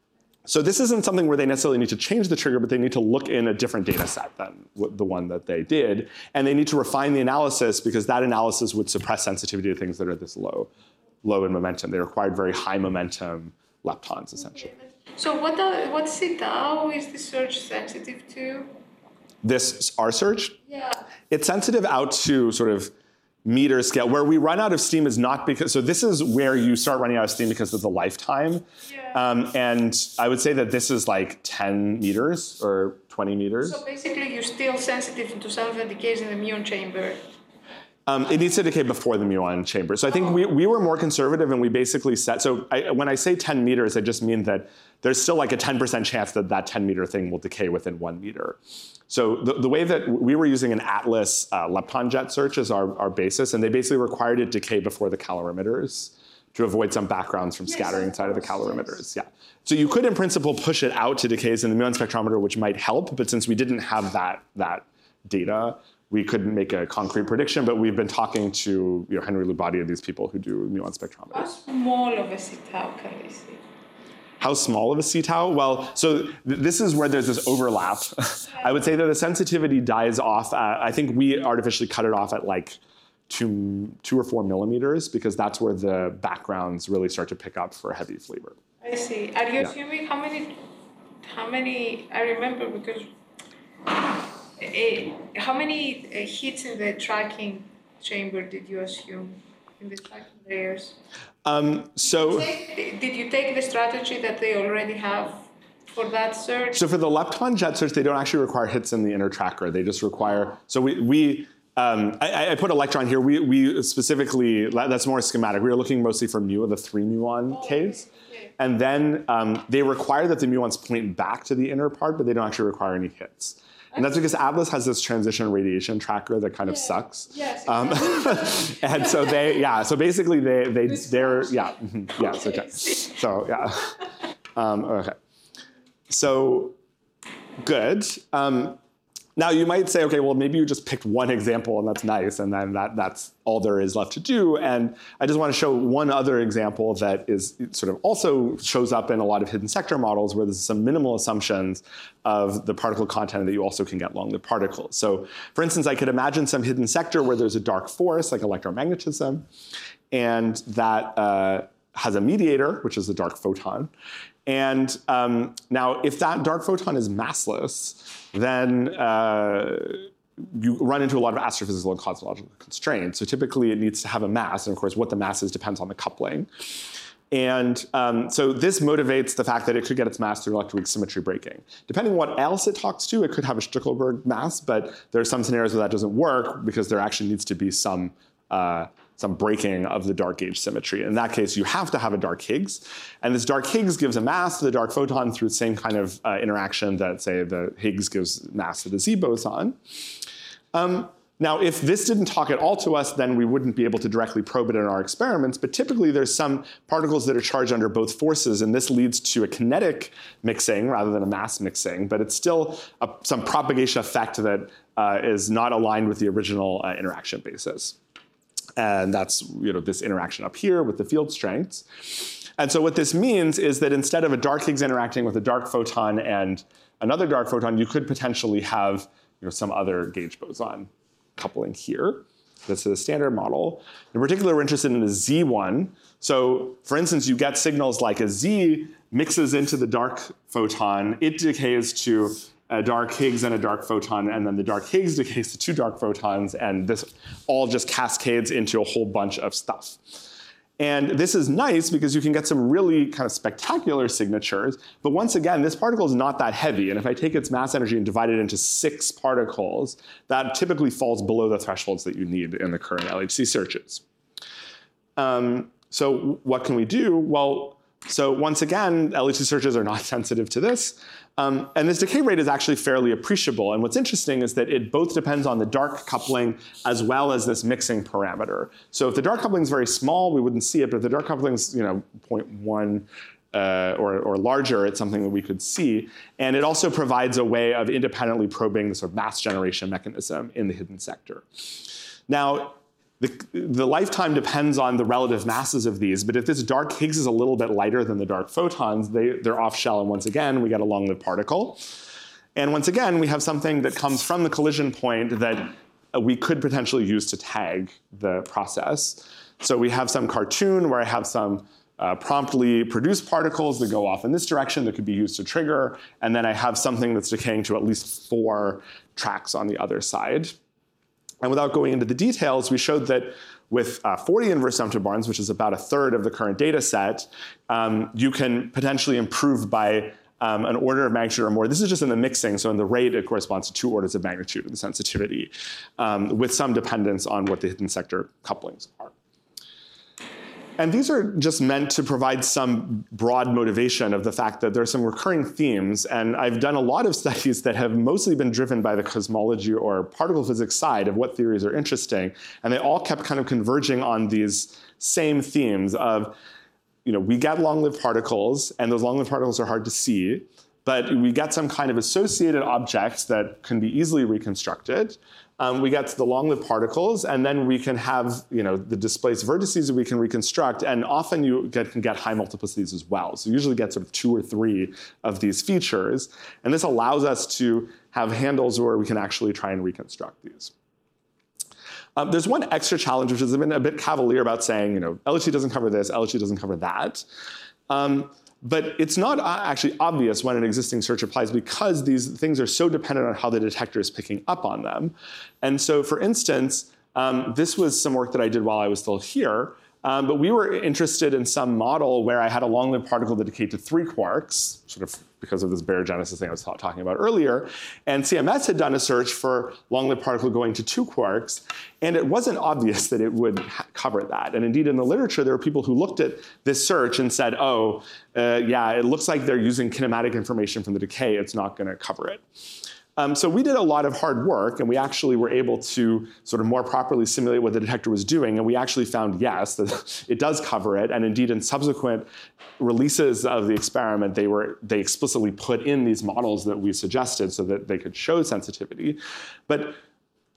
So this isn't something where they necessarily need to change the trigger, but they need to look in a different data set than the one that they did. And they need to refine the analysis because that analysis would suppress sensitivity to things that are this low, low in momentum. They required very high momentum leptons, essentially. So what, are, what C tau is the search sensitive to? This R search? Yeah. It's sensitive out to sort of meter scale. Where we run out of steam is not because, so this is where you start running out of steam because of the lifetime. Yeah. Um, and I would say that this is like ten meters or twenty meters. So basically you're still sensitive to some of the decays in the muon chamber. Um, it needs to decay before the muon chamber. So I think we, we were more conservative and we basically set, so I, when I say ten meters, I just mean that there's still like a ten percent chance that that ten meter thing will decay within one meter. So the, the way that we were using an Atlas uh, lepton jet search as our, our basis, and they basically required it decay before the calorimeters to avoid some backgrounds from yes, scattering inside of the calorimeters. Yes. Yeah. So you could in principle push it out to decays in the muon spectrometer, which might help, but since we didn't have that, that data, we couldn't make a concrete prediction, but we've been talking to you know, Henry Lubadi and these people who do muon spectrometers. How small of a C tau can they see? How small of a C tau? Well, so th this is where there's this overlap. I would say that the sensitivity dies off. Uh, I think we artificially cut it off at like two, two or four millimeters because that's where the backgrounds really start to pick up for heavy flavor. I see. Are you yeah. assuming how many, how many, I remember because, uh, how many uh, hits in the tracking chamber did you assume in the tracking layers? Um, so, did you take the strategy that they already have for that search? So for the lepton jet search, they don't actually require hits in the inner tracker. They just require, so we, we um, I, I put electron here. We, we specifically, that's more schematic. We were looking mostly for mu, the three muon oh, case. Okay. And then um, they require that the muons point back to the inner part, but they don't actually require any hits. And that's because Atlas has this transition radiation tracker that kind of yeah. sucks. Yes. Um, and so they, yeah, so basically they, they, they're, yeah, mm-hmm, yes, okay. So, yeah. Um, okay. So, good. Um, now you might say, okay, well, maybe you just picked one example and that's nice, and then that, that's all there is left to do. And I just want to show one other example that is sort of also shows up in a lot of hidden sector models where there's some minimal assumptions of the particle content that you also can get long-lived particles. So for instance, I could imagine some hidden sector where there's a dark force, like electromagnetism, and that uh, has a mediator, which is the dark photon. And um, now, if that dark photon is massless, then uh, you run into a lot of astrophysical and cosmological constraints. So typically, it needs to have a mass. And of course, what the mass is depends on the coupling. And um, so this motivates the fact that it could get its mass through electroweak symmetry breaking. Depending on what else it talks to, it could have a Stickelberg mass, but there are some scenarios where that doesn't work because there actually needs to be some, uh, some breaking of the dark gauge symmetry. In that case, you have to have a dark Higgs. And this dark Higgs gives a mass to the dark photon through the same kind of uh, interaction that, say, the Higgs gives mass to the Z boson. Um, Now, if this didn't talk at all to us, then we wouldn't be able to directly probe it in our experiments. But typically, there's some particles that are charged under both forces, and this leads to a kinetic mixing rather than a mass mixing. But it's still a, some propagation effect that uh, is not aligned with the original uh, interaction basis. And that's you know, this interaction up here with the field strengths. And so what this means is that instead of a dark Higgs interacting with a dark photon and another dark photon, you could potentially have you know, some other gauge boson coupling here. This is a standard model. In particular, we're interested in a Z one. So for instance, you get signals like a Z mixes into the dark photon. It decays to a dark Higgs and a dark photon, and then the dark Higgs decays to two dark photons, and this all just cascades into a whole bunch of stuff. And this is nice because you can get some really kind of spectacular signatures. But once again, this particle is not that heavy. And if I take its mass energy and divide it into six particles, that typically falls below the thresholds that you need in the current L H C searches. Um, so what can we do? Well, so once again, L H C searches are not sensitive to this. Um, and this decay rate is actually fairly appreciable. And what's interesting is that it both depends on the dark coupling as well as this mixing parameter. So if the dark coupling is very small, we wouldn't see it. But if the dark coupling is you know, zero point one uh, or, or larger, it's something that we could see. And it also provides a way of independently probing the sort of mass generation mechanism in the hidden sector. Now, The, the lifetime depends on the relative masses of these, but if this dark Higgs is a little bit lighter than the dark photons, they, they're off shell, and once again, we get a long-lived particle. And once again, we have something that comes from the collision point that we could potentially use to tag the process. So we have some cartoon where I have some uh, promptly produced particles that go off in this direction that could be used to trigger, and then I have something that's decaying to at least four tracks on the other side. And without going into the details, we showed that with uh, forty inverse femtobarns, which is about a third of the current data set, um, you can potentially improve by um, an order of magnitude or more. This is just in the mixing, so in the rate, it corresponds to two orders of magnitude in the sensitivity, um, with some dependence on what the hidden sector couplings are. And these are just meant to provide some broad motivation of the fact that there are some recurring themes. And I've done a lot of studies that have mostly been driven by the cosmology or particle physics side of what theories are interesting. And they all kept kind of converging on these same themes of, you know, we get long-lived particles, and those long-lived particles are hard to see. But we get some kind of associated objects that can be easily reconstructed. Um, we get to the long-lived particles, and then we can have you know, the displaced vertices that we can reconstruct, and often you get, can get high multiplicities as well. So you usually get sort of two or three of these features, and this allows us to have handles where we can actually try and reconstruct these. Um, there's one extra challenge, which has been a bit cavalier about saying, you know, L H C doesn't cover this, L H C doesn't cover that. Um, But it's not actually obvious when an existing search applies because these things are so dependent on how the detector is picking up on them. And so, for instance, um, this was some work that I did while I was still here. Um, but we were interested in some model where I had a long-lived particle that decayed to three quarks, sort of because of this barogenesis thing I was talking about earlier. And C M S had done a search for long-lived particle going to two quarks, and it wasn't obvious that it would cover that. And indeed, in the literature, there were people who looked at this search and said, oh, uh, yeah, it looks like they're using kinematic information from the decay. It's not going to cover it. Um, so we did a lot of hard work, and we actually were able to sort of more properly simulate what the detector was doing, and we actually found, yes, that it does cover it, and indeed in subsequent releases of the experiment, they were they explicitly put in these models that we suggested so that they could show sensitivity. But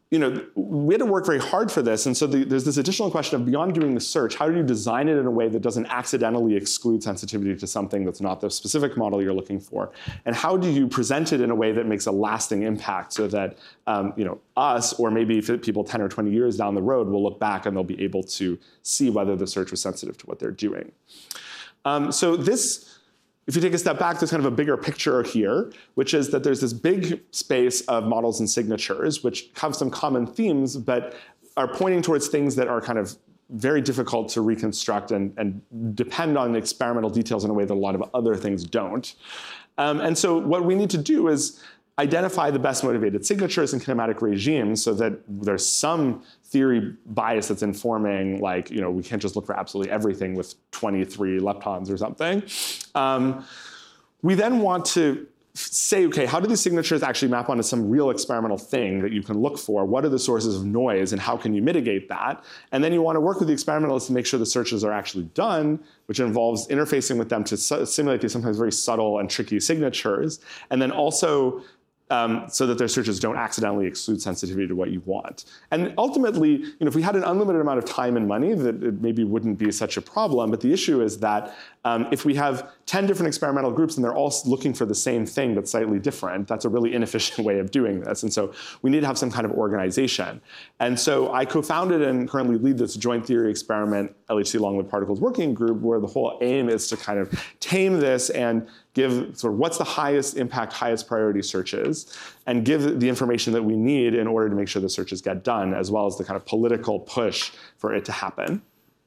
you know, we had to work very hard for this. And so the, there's this additional question of beyond doing the search, how do you design it in a way that doesn't accidentally exclude sensitivity to something that's not the specific model you're looking for? And how do you present it in a way that makes a lasting impact so that, um, you know, us, or maybe people ten or twenty years down the road will look back and they'll be able to see whether the search was sensitive to what they're doing. Um, so this, if you take a step back, there's kind of a bigger picture here, which is that there's this big space of models and signatures, which have some common themes, but are pointing towards things that are kind of very difficult to reconstruct and, and depend on experimental details in a way that a lot of other things don't. Um, and so what we need to do is identify the best motivated signatures and kinematic regimes so that there's some theory bias that's informing, like, you know, we can't just look for absolutely everything with twenty-three leptons or something. Um, we then want to say, okay, how do these signatures actually map onto some real experimental thing that you can look for? What are the sources of noise and how can you mitigate that? And then you want to work with the experimentalists to make sure the searches are actually done, which involves interfacing with them to su- simulate these sometimes very subtle and tricky signatures. And then also Um, so that their searches don't accidentally exclude sensitivity to what you want. And ultimately, you know, if we had an unlimited amount of time and money, that it maybe wouldn't be such a problem. But the issue is that um, if we have ten different experimental groups and they're all looking for the same thing but slightly different, that's a really inefficient way of doing this. And so we need to have some kind of organization. And so I co-founded and currently lead this joint theory experiment L H C long-lived particles working group, where the whole aim is to kind of tame this and give sort of what's the highest impact, highest priority searches, and give the information that we need in order to make sure the searches get done, as well as the kind of political push for it to happen.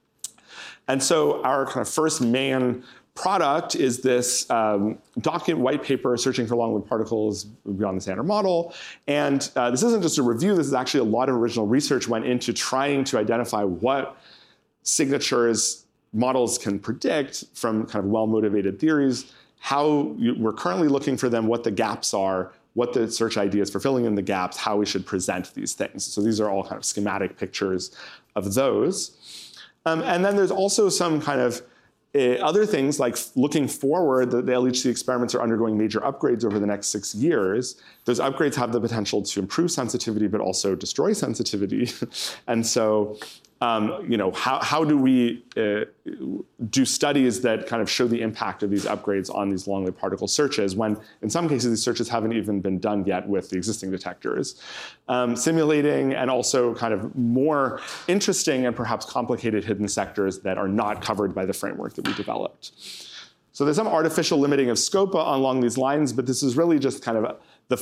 And so our kind of first main product is this um, document white paper searching for long-lived particles beyond the standard model. And uh, this isn't just a review, this is actually a lot of original research went into trying to identify what signatures models can predict from kind of well-motivated theories, how you, we're currently looking for them, what the gaps are, what the search ideas for filling in the gaps, how we should present these things. So these are all kind of schematic pictures of those. Um, and then there's also some kind of uh, other things like looking forward, the, the L H C experiments are undergoing major upgrades over the next six years. Those upgrades have the potential to improve sensitivity, but also destroy sensitivity. And so Um, you know, how, how do we uh, do studies that kind of show the impact of these upgrades on these long-lived particle searches when, in some cases, these searches haven't even been done yet with the existing detectors? Um, simulating and also kind of more interesting and perhaps complicated hidden sectors that are not covered by the framework that we developed. So there's some artificial limiting of scope along these lines, but this is really just kind of the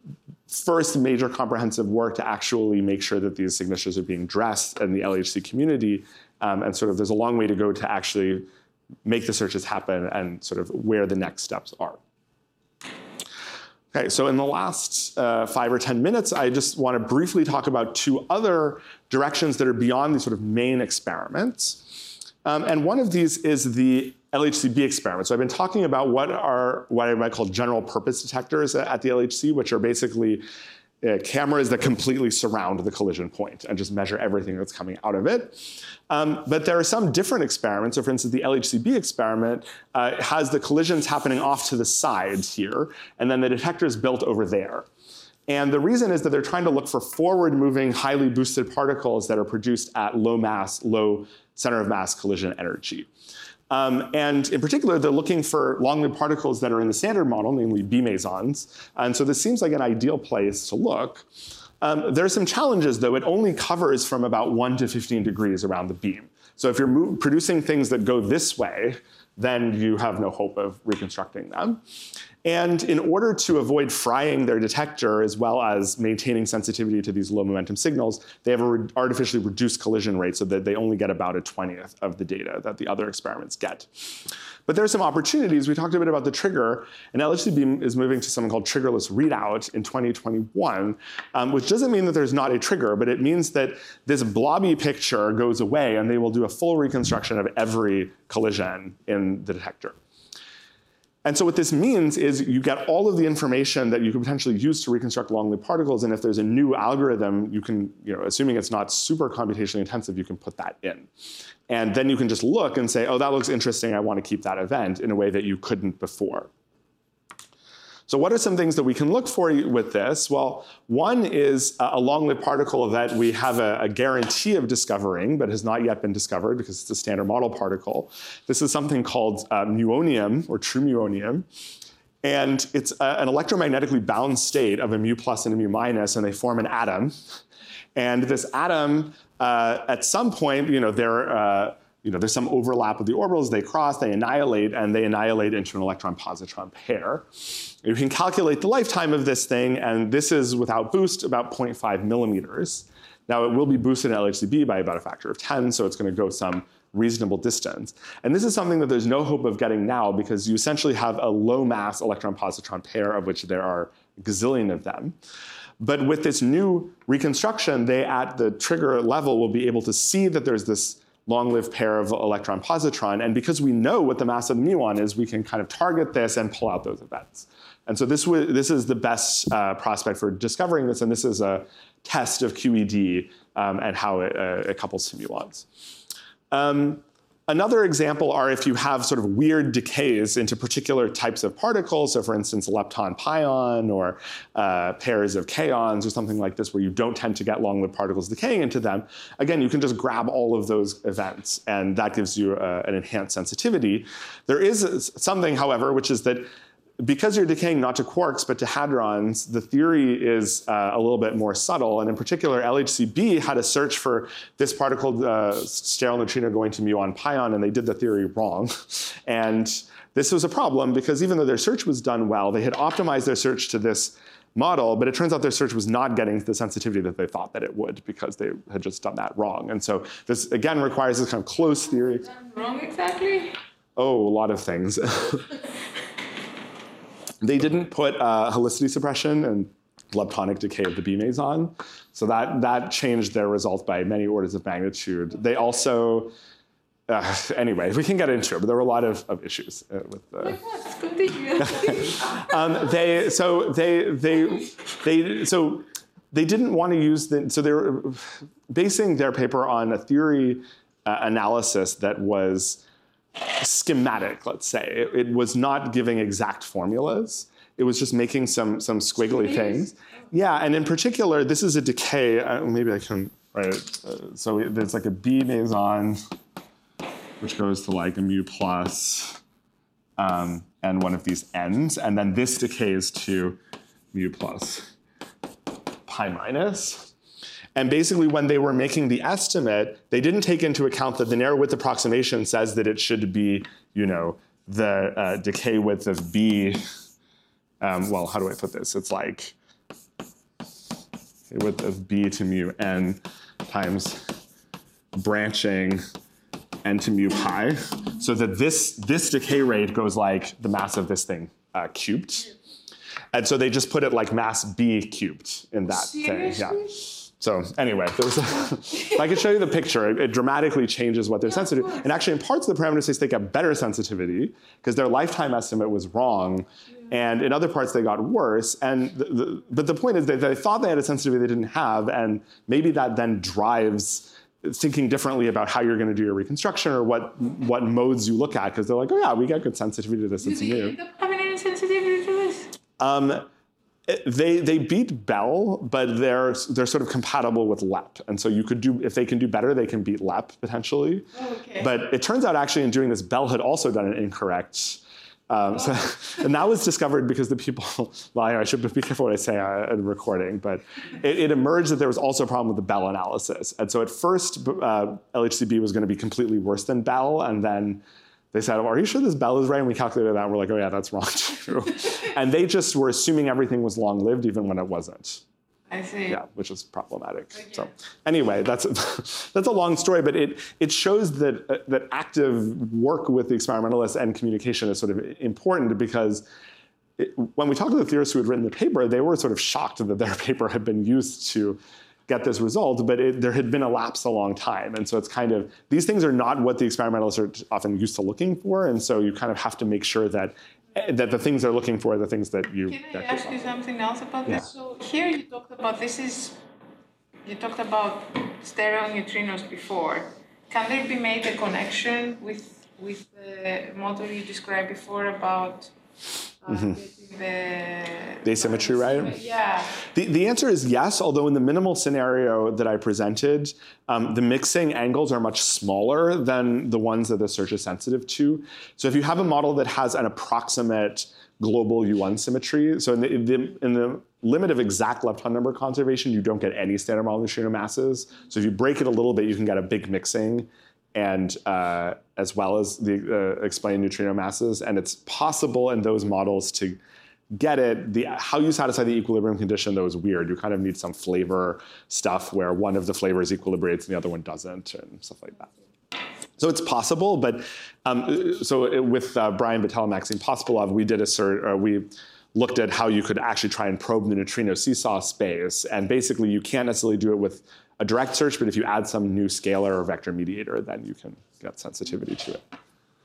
first major comprehensive work to actually make sure that these signatures are being addressed in the L H C community. Um, and sort of there's a long way to go to actually make the searches happen and sort of where the next steps are. Okay, so in the last uh, five or ten minutes, I just want to briefly talk about two other directions that are beyond these sort of main experiments. Um, and one of these is the L H C B experiment. So I've been talking about what are what I might call general purpose detectors at the L H C, which are basically uh, cameras that completely surround the collision point and just measure everything that's coming out of it. Um, but there are some different experiments. So for instance, the L H C B experiment uh, has the collisions happening off to the sides here, and then the detector is built over there. And the reason is that they're trying to look for forward-moving, highly boosted particles that are produced at low mass, low center of mass collision energy. Um, and in particular, they're looking for long-lived particles that are in the standard model, namely B mesons. And so this seems like an ideal place to look. Um, there are some challenges, though. It only covers from about one to fifteen degrees around the beam. So if you're mo- producing things that go this way, then you have no hope of reconstructing them. And in order to avoid frying their detector, as well as maintaining sensitivity to these low momentum signals, they have a re- artificially reduced collision rate so that they only get about a twentieth of the data that the other experiments get. But there are some opportunities. We talked a bit about the trigger, and L H C B is moving to something called triggerless readout in twenty twenty-one, um, which doesn't mean that there's not a trigger, but it means that this blobby picture goes away, and they will do a full reconstruction of every collision in the detector. And so what this means is you get all of the information that you can potentially use to reconstruct long-lived particles, and if there's a new algorithm, you can, you know, assuming it's not super computationally intensive, you can put that in. And then you can just look and say, oh, that looks interesting, I want to keep that event in a way that you couldn't before. So what are some things that we can look for with this? Well, one is a long-lived particle that we have a, a guarantee of discovering, but has not yet been discovered because it's a standard model particle. This is something called uh, muonium, or true muonium. And it's a, an electromagnetically bound state of a mu plus and a mu minus, and they form an atom. And this atom, uh, at some point, you know, they're, uh, you know, there's some overlap of the orbitals, they cross, they annihilate, and they annihilate into an electron-positron pair. You can calculate the lifetime of this thing, and this is, without boost, about zero point five millimeters. Now, it will be boosted in L H C b by about a factor of ten, so it's going to go some reasonable distance. And this is something that there's no hope of getting now, because you essentially have a low-mass electron-positron pair, of which there are a gazillion of them. But with this new reconstruction, they, at the trigger level, will be able to see that there's this long-lived pair of electron-positron. And because we know what the mass of the muon is, we can kind of target this and pull out those events. And so this, this is the best uh, prospect for discovering this. And this is a test of Q E D um, and how it, uh, it couples to muons. Um, Another example are if you have sort of weird decays into particular types of particles. So for instance, lepton-pion, or uh, pairs of kaons, or something like this, where you don't tend to get long-lived particles decaying into them. Again, you can just grab all of those events, and that gives you uh, an enhanced sensitivity. There is something, however, which is that because you're decaying not to quarks but to hadrons, the theory is uh, a little bit more subtle. And in particular, L H C b had a search for this particle, uh, sterile neutrino going to muon pion, and they did the theory wrong. And this was a problem because even though their search was done well, they had optimized their search to this model, but it turns out their search was not getting to the sensitivity that they thought that it would, because they had just done that wrong. And so this, again, requires this kind of close theory. Wrong exactly? Oh, a lot of things. They didn't put uh, helicity suppression and leptonic decay of the B meson. So that, that changed their result by many orders of magnitude. They also, uh, anyway, we can get into it, but there were a lot of, of issues uh, with the. Like what? Continue. um, they, so they, they, they, so they didn't want to use the, so they were basing their paper on a theory uh, analysis that was schematic, let's say. It, it was not giving exact formulas. It was just making some, some squiggly things. Yeah, and in particular, this is a decay. Uh, maybe I can write it. Uh, so there's like a B meson, which goes to like a mu plus, um, and one of these ends. And then this decays to mu plus pi minus. And basically, when they were making the estimate, they didn't take into account that the narrow width approximation says that it should be, you know, the uh, decay width of B. Um, well, how do I put this? It's like the width of B to mu n times branching n to mu pi, so that this this decay rate goes like the mass of this thing uh, cubed. And so they just put it like mass B cubed in that Seriously? thing. Yeah. So anyway, there was a, if I could show you the picture, it, it dramatically changes what they're Yeah, sensitive. of course. And actually in parts of the parameter space, they get better sensitivity because their lifetime estimate was wrong. Yeah. And in other parts, they got worse. And the, the, but the point is that they thought they had a sensitivity they didn't have. And maybe that then drives thinking differently about how you're going to do your reconstruction or what, what modes you look at. Because they're like, oh yeah, we get good sensitivity to this. Do It's they new. end up having any sensitivity to this? Um, They they beat Bell, but they're they're sort of compatible with L E P, and so you could do, if they can do better, they can beat L E P potentially. Oh, okay. But it turns out actually in doing this, Bell had also done an incorrect. Um, so, and that was discovered because the people. Well, I should be careful what I say uh, in recording, but it, it emerged that there was also a problem with the Bell analysis, and so at first uh, L H C b was going to be completely worse than Bell, and then they said, oh, are you sure this Bell is right? And we calculated that, and we're like, oh yeah, that's wrong too. And they just were assuming everything was long-lived even when it wasn't. I see. Yeah, which is problematic. Okay. So anyway, that's a, that's a long story, but it, it shows that, uh, that active work with the experimentalists and communication is sort of important because it, when we talked to the theorists who had written the paper, they were sort of shocked that their paper had been used to get this result, but it, there had been a lapse a long time. And so it's kind of, these things are not what the experimentalists are often used to looking for. And so you kind of have to make sure that, that the things they're looking for are the things that you Can I get ask you yourself. something else about Yeah. this? So here you talked about, this is, you talked about sterile neutrinos before. Can there be made a connection with, with the model you described before about uh, Mm-hmm. getting the The asymmetry, right? Yeah. The, the answer is yes, although in the minimal scenario that I presented, um, the mixing angles are much smaller than the ones that the search is sensitive to. So if you have a model that has an approximate global U one symmetry, so in the, in the, in the limit of exact lepton number conservation, you don't get any standard model neutrino masses. So if you break it a little bit, you can get a big mixing, and uh, as well as the uh, explained neutrino masses. And it's possible in those models to get it. The, how you satisfy the equilibrium condition, though, is weird. You kind of need some flavor stuff where one of the flavors equilibrates and the other one doesn't, and stuff like that. So it's possible, but um, so it, with uh, Brian Battelle and Maxime Pospelov, we did a search, uh, we looked at how you could actually try and probe the neutrino seesaw space. And basically, you can't necessarily do it with a direct search, but if you add some new scalar or vector mediator, then you can get sensitivity to it.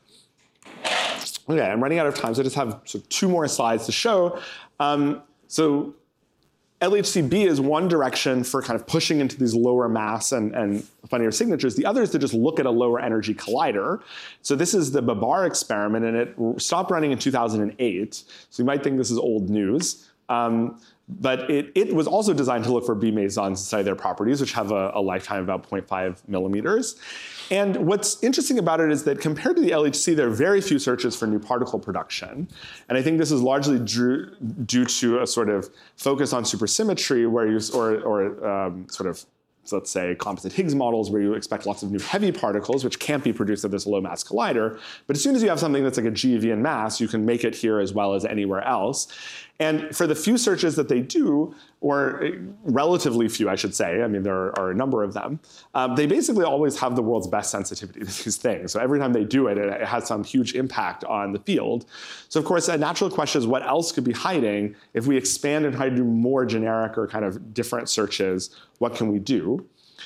Okay, I'm running out of time, so I just have sort of two more slides to show. Um, so L H C B is one direction for kind of pushing into these lower mass and, and funnier signatures. The other is to just look at a lower energy collider. So this is the Babar experiment, and it stopped running in two thousand eight. So you might think this is old news. Um, But it, it was also designed to look for B mesons inside their properties, which have a, a lifetime of about zero point five millimeters. And what's interesting about it is that compared to the L H C, there are very few searches for new particle production. And I think this is largely due, due to a sort of focus on supersymmetry, where you, or, or um, sort of, so let's say, composite Higgs models where you expect lots of new heavy particles, which can't be produced at this low mass collider. But as soon as you have something that's like a GeV in mass, you can make it here as well as anywhere else. And for the few searches that they do, or relatively few, I should say, I mean, there are a number of them, um, they basically always have the world's best sensitivity to these things. So every time they do it, it has some huge impact on the field. So of course, a natural question is what else could be hiding? If we expand and try to do more generic or kind of different searches, what can we do?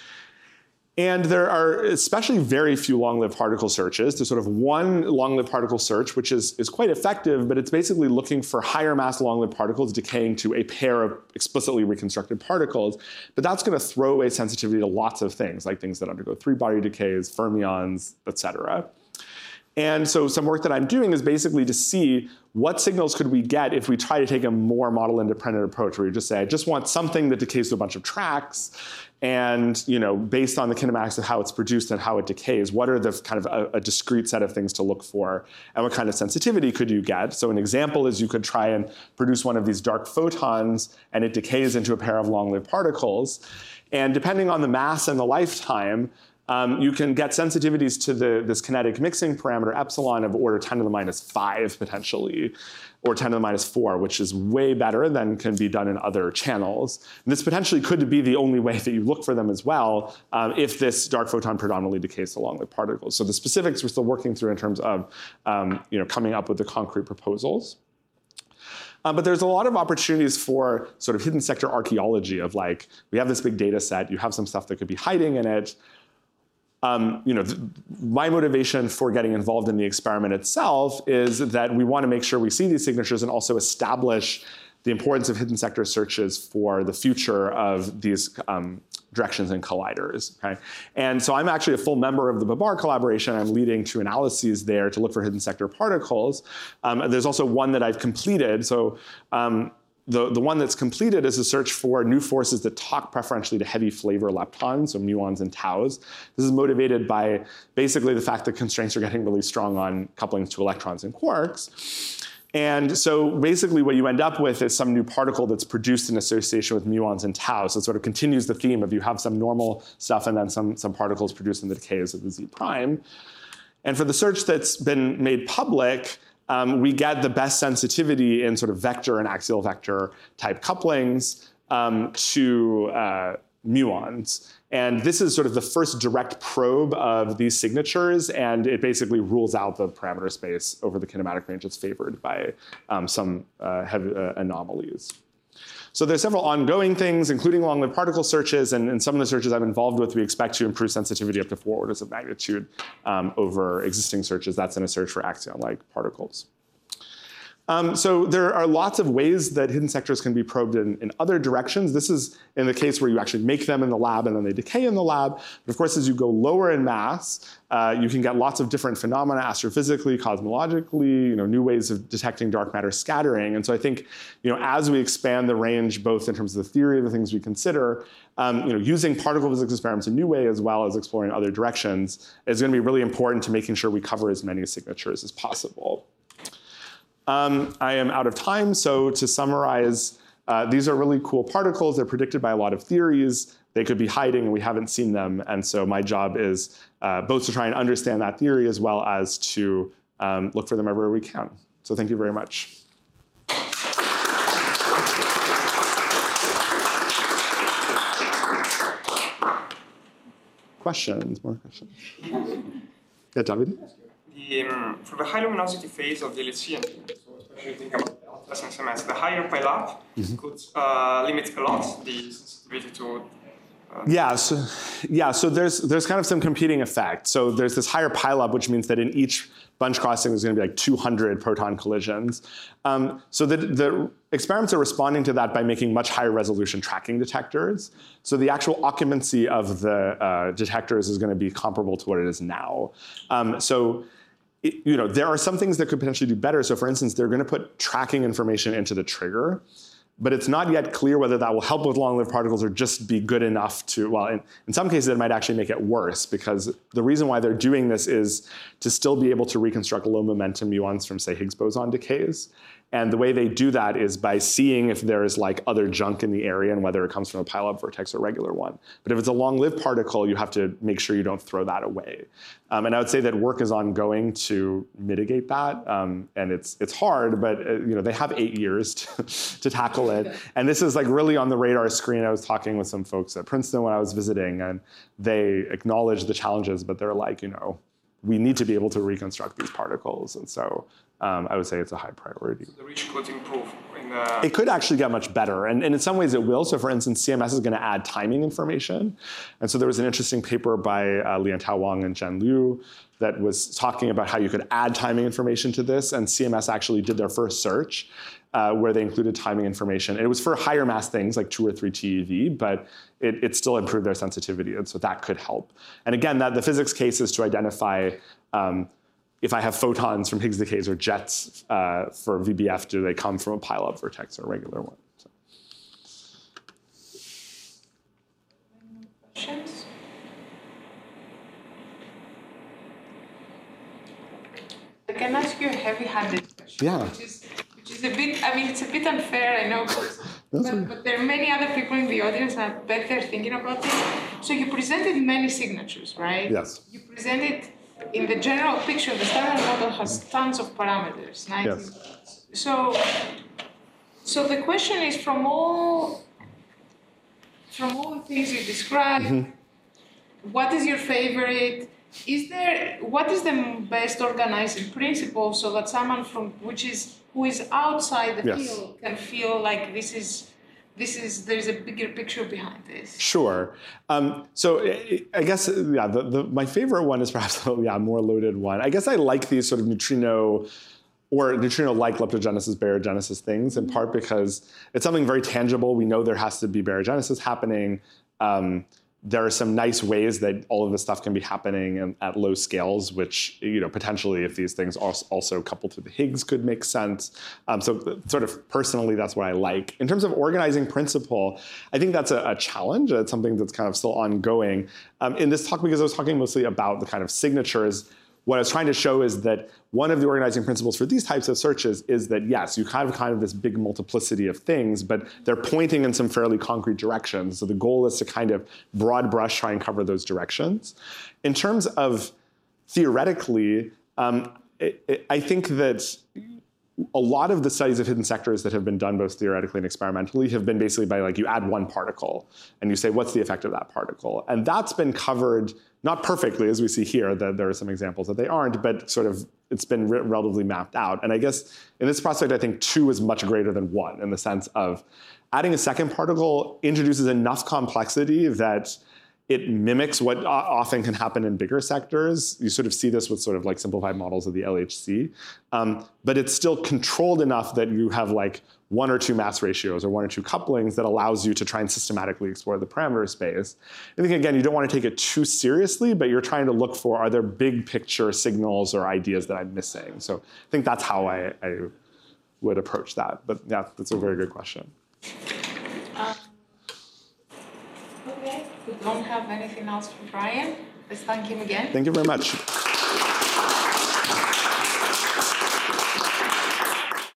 And there are especially very few long-lived particle searches. There's sort of one long-lived particle search, which is, is quite effective, but it's basically looking for higher mass long-lived particles decaying to a pair of explicitly reconstructed particles. But that's going to throw away sensitivity to lots of things, like things that undergo three-body decays, fermions, et cetera. And so some work that I'm doing is basically to see what signals could we get if we try to take a more model-independent approach, where you just say, I just want something that decays to a bunch of tracks, and you know, based on the kinematics of how it's produced and how it decays, what are the kind of a, a discrete set of things to look for, and what kind of sensitivity could you get? So an example is you could try and produce one of these dark photons, and it decays into a pair of long-lived particles. And depending on the mass and the lifetime, Um, you can get sensitivities to the, this kinetic mixing parameter epsilon of order ten to the minus five potentially, or ten to the minus four, which is way better than can be done in other channels. And this potentially could be the only way that you look for them as well, um, if this dark photon predominantly decays along with particles. So the specifics we're still working through in terms of um, you know, coming up with the concrete proposals. Um, but there's a lot of opportunities for sort of hidden sector archaeology of like, we have this big data set, you have some stuff that could be hiding in it. Um, you know, th my motivation for getting involved in the experiment itself is that we want to make sure we see these signatures and also establish the importance of hidden sector searches for the future of these um, directions and colliders. Okay? And so I'm actually a full member of the Babar collaboration. I'm leading two analyses there to look for hidden sector particles. Um, there's also one that I've completed. So um, The, the one that's completed is a search for new forces that talk preferentially to heavy flavor leptons, so muons and taus. This is motivated by basically the fact that constraints are getting really strong on couplings to electrons and quarks. And so basically what you end up with is some new particle that's produced in association with muons and tau. So it sort of continues the theme of you have some normal stuff and then some, some particles produced in the decays of the Z prime. And for the search that's been made public, Um, we get the best sensitivity in sort of vector and axial vector type couplings um, to uh, muons. And this is sort of the first direct probe of these signatures, and it basically rules out the parameter space over the kinematic range that's favored by um, some uh, heavy, uh, anomalies. So there's several ongoing things, including long-lived particle searches, and in some of the searches I'm involved with, we expect to improve sensitivity up to four orders of magnitude um, over existing searches. That's in a search for axion-like particles. Um, so there are lots of ways that hidden sectors can be probed in, in other directions. This is in the case where you actually make them in the lab and then they decay in the lab. But of course, as you go lower in mass, uh, you can get lots of different phenomena astrophysically, cosmologically, you know, new ways of detecting dark matter scattering. And so I think, you know, as we expand the range, both in terms of the theory of the things we consider, um, you know, using particle physics experiments in new way as well as exploring other directions is going to be really important to making sure we cover as many signatures as possible. Um, I am out of time, so to summarize, uh, these are really cool particles. They're predicted by a lot of theories. They could be hiding and we haven't seen them. And so my job is uh, both to try and understand that theory as well as to um, look for them everywhere we can. So thank you very much. Questions, more questions? Yeah, David? The, um, for the high luminosity phase of the L H C, so especially thinking about the alphas and S M S, the higher pileup mm-hmm. could uh, limit a lot the sensitivity to. Uh, yeah, so, yeah, so there's there's kind of some competing effect. So there's this higher pileup, which means that in each bunch crossing there's going to be like two hundred proton collisions. Um, so the, the experiments are responding to that by making much higher resolution tracking detectors. So the actual occupancy of the uh, detectors is going to be comparable to what it is now. Um, so. It, you know, there are some things that could potentially do better. So for instance, they're going to put tracking information into the trigger, but it's not yet clear whether that will help with long-lived particles or just be good enough to, well, in, in some cases it might actually make it worse, because the reason why they're doing this is to still be able to reconstruct low momentum muons from, say, Higgs boson decays. And the way they do that is by seeing if there's like other junk in the area and whether it comes from a pileup vertex or a regular one. But if it's a long-lived particle, you have to make sure you don't throw that away. Um, and I would say that work is ongoing to mitigate that. Um, and it's it's hard, but uh, you know they have eight years to, to tackle it. And this is like really on the radar screen. I was talking with some folks at Princeton when I was visiting, and they acknowledge the challenges, but they're like, you know, we need to be able to reconstruct these particles. And so um, I would say it's a high priority. So the reach could improve in the... It could actually get much better. And, and in some ways it will. So for instance, C M S is going to add timing information. And so there was an interesting paper by uh, Liantao Wang and Zhen Liu that was talking about how you could add timing information to this. And C M S actually did their first search uh, where they included timing information. And it was for higher mass things like two or three T eV, but it, it still improved their sensitivity. And so that could help. And again, that the physics case is to identify um, if I have photons from Higgs decays or jets uh, for V B F, do they come from a pileup vertex or a regular one? So. Questions? I can ask you a heavy-handed question, Yeah. which is which is a bit. I mean, it's a bit unfair, I know, but, but, but there are many other people in the audience that I bet they're thinking about this. So you presented many signatures, right? Yes. You presented. In the general picture, the standard model has tons of parameters. Yes. So, so the question is, from all, from all the things you described, mm-hmm. what is your favorite? Is there what is the best organizing principle so that someone from which is who is outside the yes. field can feel like this is. This is, there's a bigger picture behind this. Sure. Um, so I guess, yeah, the, the, my favorite one is perhaps the yeah, more loaded one. I guess I like these sort of neutrino or neutrino-like leptogenesis, baryogenesis things, in part because it's something very tangible. We know there has to be baryogenesis happening. Um, there are some nice ways that all of this stuff can be happening in, at low scales, which, you know, potentially if these things also, also coupled to the Higgs could make sense. Um, so sort of personally, that's what I like. In terms of organizing principle, I think that's a, a challenge. It's something that's kind of still ongoing. Um, in this talk, because I was talking mostly about the kind of signatures, what I was trying to show is that one of the organizing principles for these types of searches is that, yes, you have kind of this big multiplicity of things, but they're pointing in some fairly concrete directions. So the goal is to kind of broad brush try and cover those directions. In terms of theoretically, um, it, it, I think that a lot of the studies of hidden sectors that have been done both theoretically and experimentally have been basically by like you add one particle and you say, what's the effect of that particle? And that's been covered not perfectly, as we see here, that there are some examples that they aren't, but sort of it's been re relatively mapped out. And I guess in this prospect, I think two is much greater than one in the sense of adding a second particle introduces enough complexity that it mimics what often can happen in bigger sectors. You sort of see this with sort of like simplified models of the L H C. Um, but it's still controlled enough that you have like one or two mass ratios or one or two couplings that allows you to try and systematically explore the parameter space. I think, again, you don't want to take it too seriously, but you're trying to look for, are there big picture signals or ideas that I'm missing? So I think that's how I, I would approach that. But yeah, that's a very good question. Um, okay, we don't have anything else for Brian. Let's thank him again. Thank you very much.